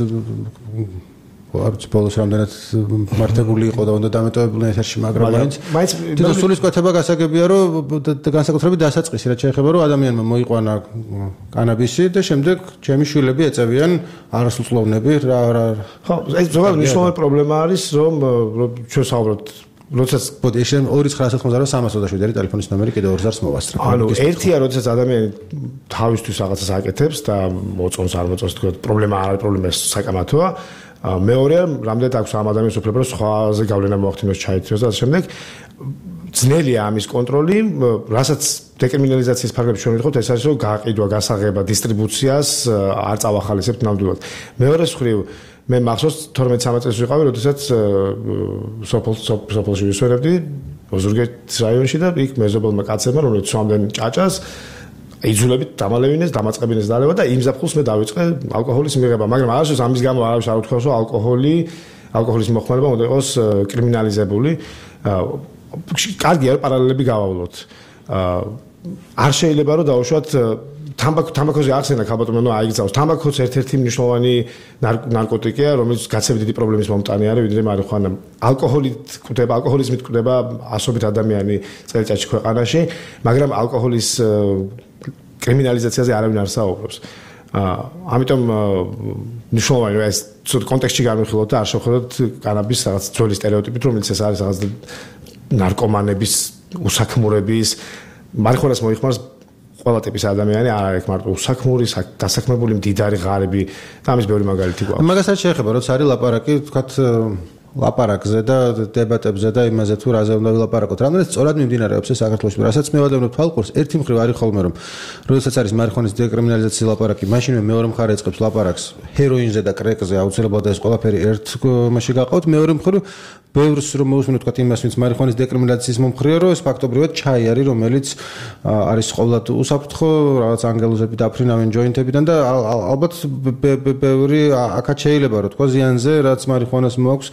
არც ბოლოს რამდენად მართებული იყო და უნდა დამეტოვებულიყვნენ ეთერში, მაგრამ მაინც თვითონ სულისკვეთება გასაგებია, რომ განსაკუთრებით დასაწყისი რაც შეეხება, რომ ადამიანმა მოიყვანა კანაბისი და შემდეგ ჩემი შვილები ეწევიან არასრულწლოვნები რა რა ხო ეს ზოგადად მნიშვნელოვანი პრობლემა არის, რომ ჩვენ საუბრობთ როდესაც ბოდი ეს ორი ცხრა ათოთხმოცდაოთხი სამას ოცდაშვიდი არის ტელეფონის ნომერი კიდევ ორ ზარს მოვასწრებ. ანუ ერთია როდესაც ადამიანი თავისთვის რაღაცას აკეთებს და მოწონს არ მოწონს თქვა პრობლემა არ არის პრობლემა საკამათოა. მეორე რამდენად აქვს ამ ადამიანს უფლება რომ სხვაზე გავლენა მოახდინოს ჩაითრიოს და ასე შემდეგ. ძნელია ამის კონტროლი, რასაც დეკრიმინალიზაციის ფარგლებში ჩვენ ვიტყობთ, ეს არის რომ გააყიდვა, გასაღება, დისტრიბუციას არ წავახალისებთ ნამდვილად. მეორე მხრივ მე მახსოვს თორმეტ ცხრამეტ წელს ვიყავი, როდესაც სოფელში ვისვენებდი ოზურგეთის რაიონში და იქ მეზობელმა კაცებმა, რომელიც სვამდნენ ჭაჭას, იძულებით დამალევინეს, დამაწყებინეს დალევა და იმ ზაფხულს მე დავიწყე ალკოჰოლის მიღება, მაგრამ არასდროს ამის გამო არავის არ უთქვას, რომ ალკოჰოლი, ალკოჰოლის მოხმარება უნდა იყოს კრიმინალიზებული. კარგია რომ პარალელები გავავლოთ. არ შეიძლება რომ დავუშვათ თამბაქო თამბაქოზე ახსენა ქალბატონმა, ნუ აიგზავნოს. თამბაქოც ერთ-ერთი მნიშვნელოვანი ნარკოტიკია, რომელიც გაცილებით დიდი პრობლემის მომტანი არის, ვიდრე მარიხუანა. ალკოჰოლით კვდება, ალკოჰოლიზმით კვდება ასობით ადამიანი წელიწადში ქვეყანაში, მაგრამ ალკოჰოლის კრიმინალიზაციაზე არავინ არ საუბრობს. ამიტომ მნიშვნელოვანი რომ ეს ცუდ კონტექსტში განვიხილოთ და არ შევხედოთ კანაბის რაღაც ძველი სტერეოტიპით, რომელიც ეს არის რაღაც ნარკომანების, უსაქმურების, მარიხუანას მოიხმარს ყველა ტიპის ადამიანი, არ არის მარტო უსაქმური, დასაქმებული, მდიდარი ღარიბი და ამის ბევრი მაგალითი გვაქვს. მაგასაც შეეხება, როცა არის ლაპარაკი, თქვათ ლაპარაკზე და დებატებზე და იმაზე თუ რაზე უნდა ვილაპარაკოთ. რამდენად სწორად მიმდინარეობს ეს საქართველოში, რასაც მე ვადევნებ თვალყურს, ერთი მხრივ არის ხოლმე რომ როდესაც არის მარიხუანის დეკრიმინალიზაციის ლაპარაკი, მაშინვე მეორე მხარე ეწყებს ლაპარაკს ჰეროინზე და კრეკზე, აუცილებლად ეს ყველაფერი ერთ მასში გაყავთ. მეორე მხრივ ბევრს რომ მოусმინოთ თქვათ იმას, ვინც მარიხუანის დეკრიმინალიზაციის მომხრეა, რომ ეს ფაქტობრივად ჩაი არის, რომელიც არის ყოვლად უსაფრთხო, რაღაც ანგელოზები დაფრინავენ ჯოინტებიდან და ალბათ ბევრი აქაც შეიძლება რომ თქვა ზიანზე, რაც მარიხუანას მოაქვს.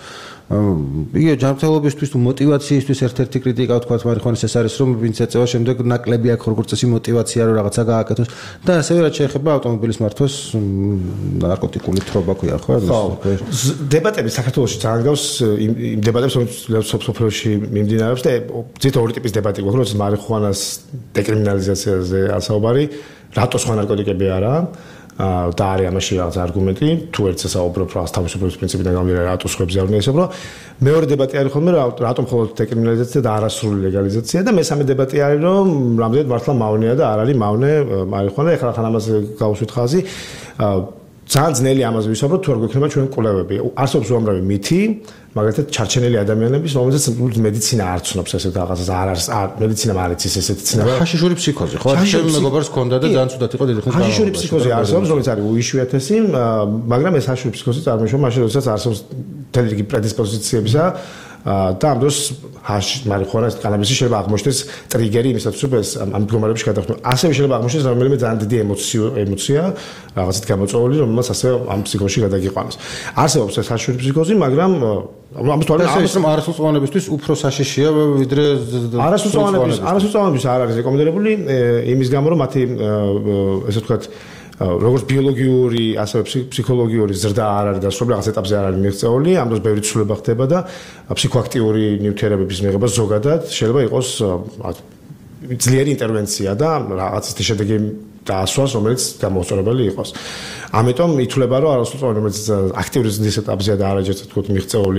იგი ჯანმრთელობისთვის თუ мотиваციისთვის ერთ-ერთი კრიტიკა თქვა მარიხუანის ეს არის რომ ვინც ეწევა შემდეგ ნაკლები აქვს როგორც წესი мотиваცია რომ რაღაცა გააკეთოს და ასევე რაც შეეხება ავტომობილის მართვას ნარკოტიკული თრობა ქვია ხო დებატები საქართველოში ძალიან გავს იმ დებატებს რომელიც სოფსოფროში მიმდინარეობს და ზეთ ორი ტიპის დებატი გვაქვს როგორც მარიხუანას დეკრიმინალიზაციაზე ასაუბარი რატო სხვა ნარკოტიკები არა და არის ამაში რაღაც არგუმენტი თუ ერთზე საუბრობ რა თავისუფლების პრინციპიდან გამომდინარე რატო სხვებზე არ უნდა ისაუბრო მეორე დებატი არის ხოლმე რატომ მხოლოდ დეკრიმინალიზაცია და არასრული ლეგალიზაცია და მესამე დებატი არის რომ რამდენად მართლა მავნეა და არ არის მავნე მარიხუანა ეხლა ხან ამაზე გავუსვით ხაზი ძალიან ძნელი ამაზე ვისაუბრო თუ არ გვექნება ჩვენ კვლევები არსებობს უამრავი მითი მაგალითად ჩარჩენილი ადამიანების რომელზეც მედიცინა არ ცნობს ესეთ რაღაცას არ არის მედიცინამ არ იცის ესეთი ცნება ხაშიშური ფსიქოზი ხო ჩემ მეგობარს ჰქონდა და ძალიან ცუდად იყო დიდი ხნის განმავლობაში ხაშიშური ფსიქოზი არსებობს რომელიც არის უიშვიათესი მაგრამ ეს ხაშიშური ფსიქოზი წარმოიშვა მაშინ როდესაც არსებობს მთელი რიგი პრედისპოზიციებისა და ამ დროს ჰაშ მარიხუანას კანაბისი შეიძლება აღმოჩნდეს ტრიგერი იმისათვის რომ ეს ამ მდგომარეობაში გადახდოს ასევე შეიძლება აღმოჩნდეს რომელიმე ძალიან დიდი ემოციო ემოცია რაღაცით გამოწვეული რომელსაც ასევე ამ ფსიქოზში გადაგიყვანოს არსებობს ეს ხაშიშური ფსიქოზი მაგრამ ამის თვალის ამის რომ არასრულწლოვანებისთვის უფრო საშიშია ვიდრე არასრულწლოვანების არასრულწლოვანების არ არის რეკომენდებული იმის გამო რომ მათი ესე ვთქვათ როგორც ბიოლოგიური, ასევე ფსიქოლოგიური ზრდა არ არის დასრულებული, რაღაც ეტაპზე არ არის მიღწეული, ამ დროს ბევრი ცვლილება ხდება და ფსიქოაქტიური ნივთიერებების მიღება ზოგადად შეიძლება იყოს ძლიერი ინტერვენცია და რაღაც ისეთი შედეგი დაასვას, რომელიც გამოუწოდებელი იყოს. ამიტომ ითვლება, რომ არასრულწლოვანი, რომელიც აქტიური ზრდის ეტაპზეა და არაჯერთ თქო მიღწეული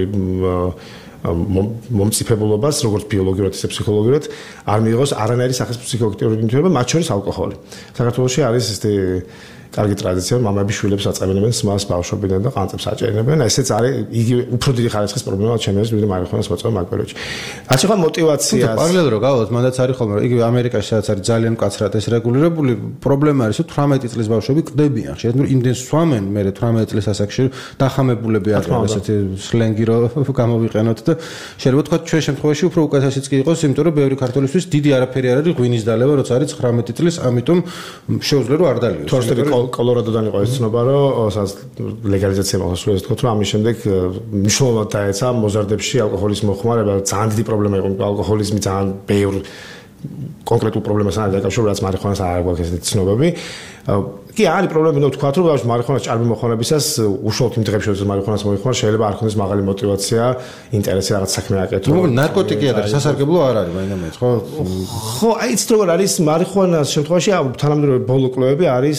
მომწიფებულობას, როგორც ბიოლოგიურად, ისე ფსიქოლოგიურად, არ მიიღოს არანაირი სახის ფსიქოაქტიური ნივთიერება, მათ შორის ალკოჰოლი. საქართველოში არის ეს კარგი ტრადიცია, მამები შვილებს აწამებენ სმას ბავშვობიდან და ყანწებს აჭერინებენ. ესეც არის იგივე უფრო დიდი ხარისხის პრობლემა ჩემს ვიდრე მარიხუანას მოწვევა მაგ პერიოდში. რაც იყო мотивация. პარალელურად გავავთ, მანდაც არის ხოლმე, იგივე ამერიკაში სადაც არის ძალიან მკაცრად ეს რეგულირებული, პრობლემა არის, რომ თვრამეტი წლის ბავშვები ყდებიან. შეიძლება იმდენ სვამენ, მე თვრამეტი წლის ასაკში დახამებულები არიან, ესეთი სლენგი რო გამოვიყენოთ და შეიძლება თქვა ჩვენ შემთხვევაში უფრო უკეთესიც კი იყოს, იმიტომ რომ ბევრი ქართველისთვის დიდი არაფერი არ არის ღვინის დალევა, როცა არის ცხრამეტი წლის, ამიტომ შეუძლია რომ არ დალიოს. თორსტები კოლორადოდან იყო ეს ცნობა, რომ სადაც ლეგალიზაცია მოხდა, ასე ვთქვათ, რომ ამის შემდეგ მნიშვნელოვნად დაეცა მოზარდებში ალკოჰოლის მოხმარება, ძალიან დიდი პრობლემა იყო ალკოჰოლიზმი, ძალიან ბევრი კონკრეტულ პრობლემას არ დაკავშირებს, რაც მარიხუანას არ აქვს ესეთი ცნობები. კი არის პრობლემა, ნუ თქვა რომ ბავშვი მარიხუანას ჭარბი მოხმარებისას უშუალოდ იმ დღეებში როცა მარიხუანას მოიხმარ, შეიძლება არ ქონდეს მაღალი мотивация, ინტერესი რაღაც საქმე აკეთო. ნუ ნარკოტიკი არის, სასარგებლო არ არის, მაინც ხო? ხო, აი ეს როგორ არის მარიხუანას შემთხვევაში თანამედროვე ბოლო კვლევები არის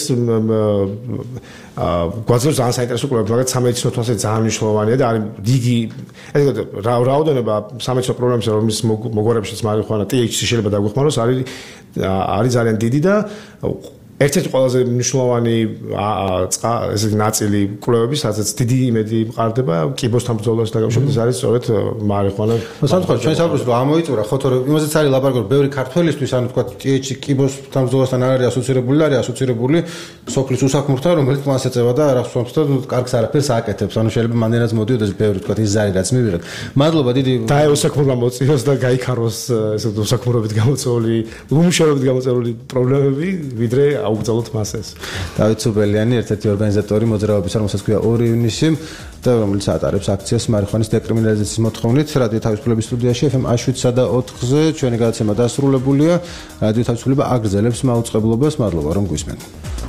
აა გვაძლევს ძალიან საინტერესო კვლევები, მაგრამ სამედიცინო თვალსაზრისით ძალიან მნიშვნელოვანია და არის დიდი ესე რაოდენობა სამედიცინო პრობლემებს, რომლის მოგვარებშიც მარიხუანა T H C შეიძლება დაგვეხმაროს, არის არის ძალიან დიდი და ერთ-ერთი ყველაზე მნიშვნელოვანი ესე ნაწილი კვლევების, სადაც დიდი იმედი მყარდება კიბოსთან ბრძოლას დაკავშირებით არის სწორედ მარიხუანა. სამწუხაროდ ჩვენ საუბრობთ რომ ამოიწურა ხო თორე იმასაც არის ლაბარაკობ ბევრი ქართველისთვის, ანუ თქვა T H C კიბოსთან ბრძოლასთან არ არის ასოცირებული, არის ასოცირებული სოფლის უსაქმურთან, რომელიც მას ეწევა და რა ხსოვს და კარგს არაფერს აკეთებს. ანუ შეიძლება მანდენაც მოდიოდეს ბევრი თქვა ის ზარი რაც მივიღეთ. მადლობა დიდი და უსაქმურობა მოწიოს და გაიქაროს ესე უსაქმურობით გამოწვეული, უმუშევრობით გამოწვეული პრობლემები, ვიდრე აუგზავნოთ მასეს. დავით სუბელიანი, ერთ-ერთი ორგანიზატორი მოძრაობის, რომელსაც ქვია ორი ივნისი და რომელიც ატარებს აქციას მარიხუანის დეკრიმინალიზაციის მოთხოვნით. რადიო თავისუფლების სტუდიაში F M შვიდსა და ოთხზე ჩვენი გადაცემა დასრულებულია. რადიო თავისუფლება აგრძელებს მაუწყებლობას. მადლობა რომ გვისმენთ.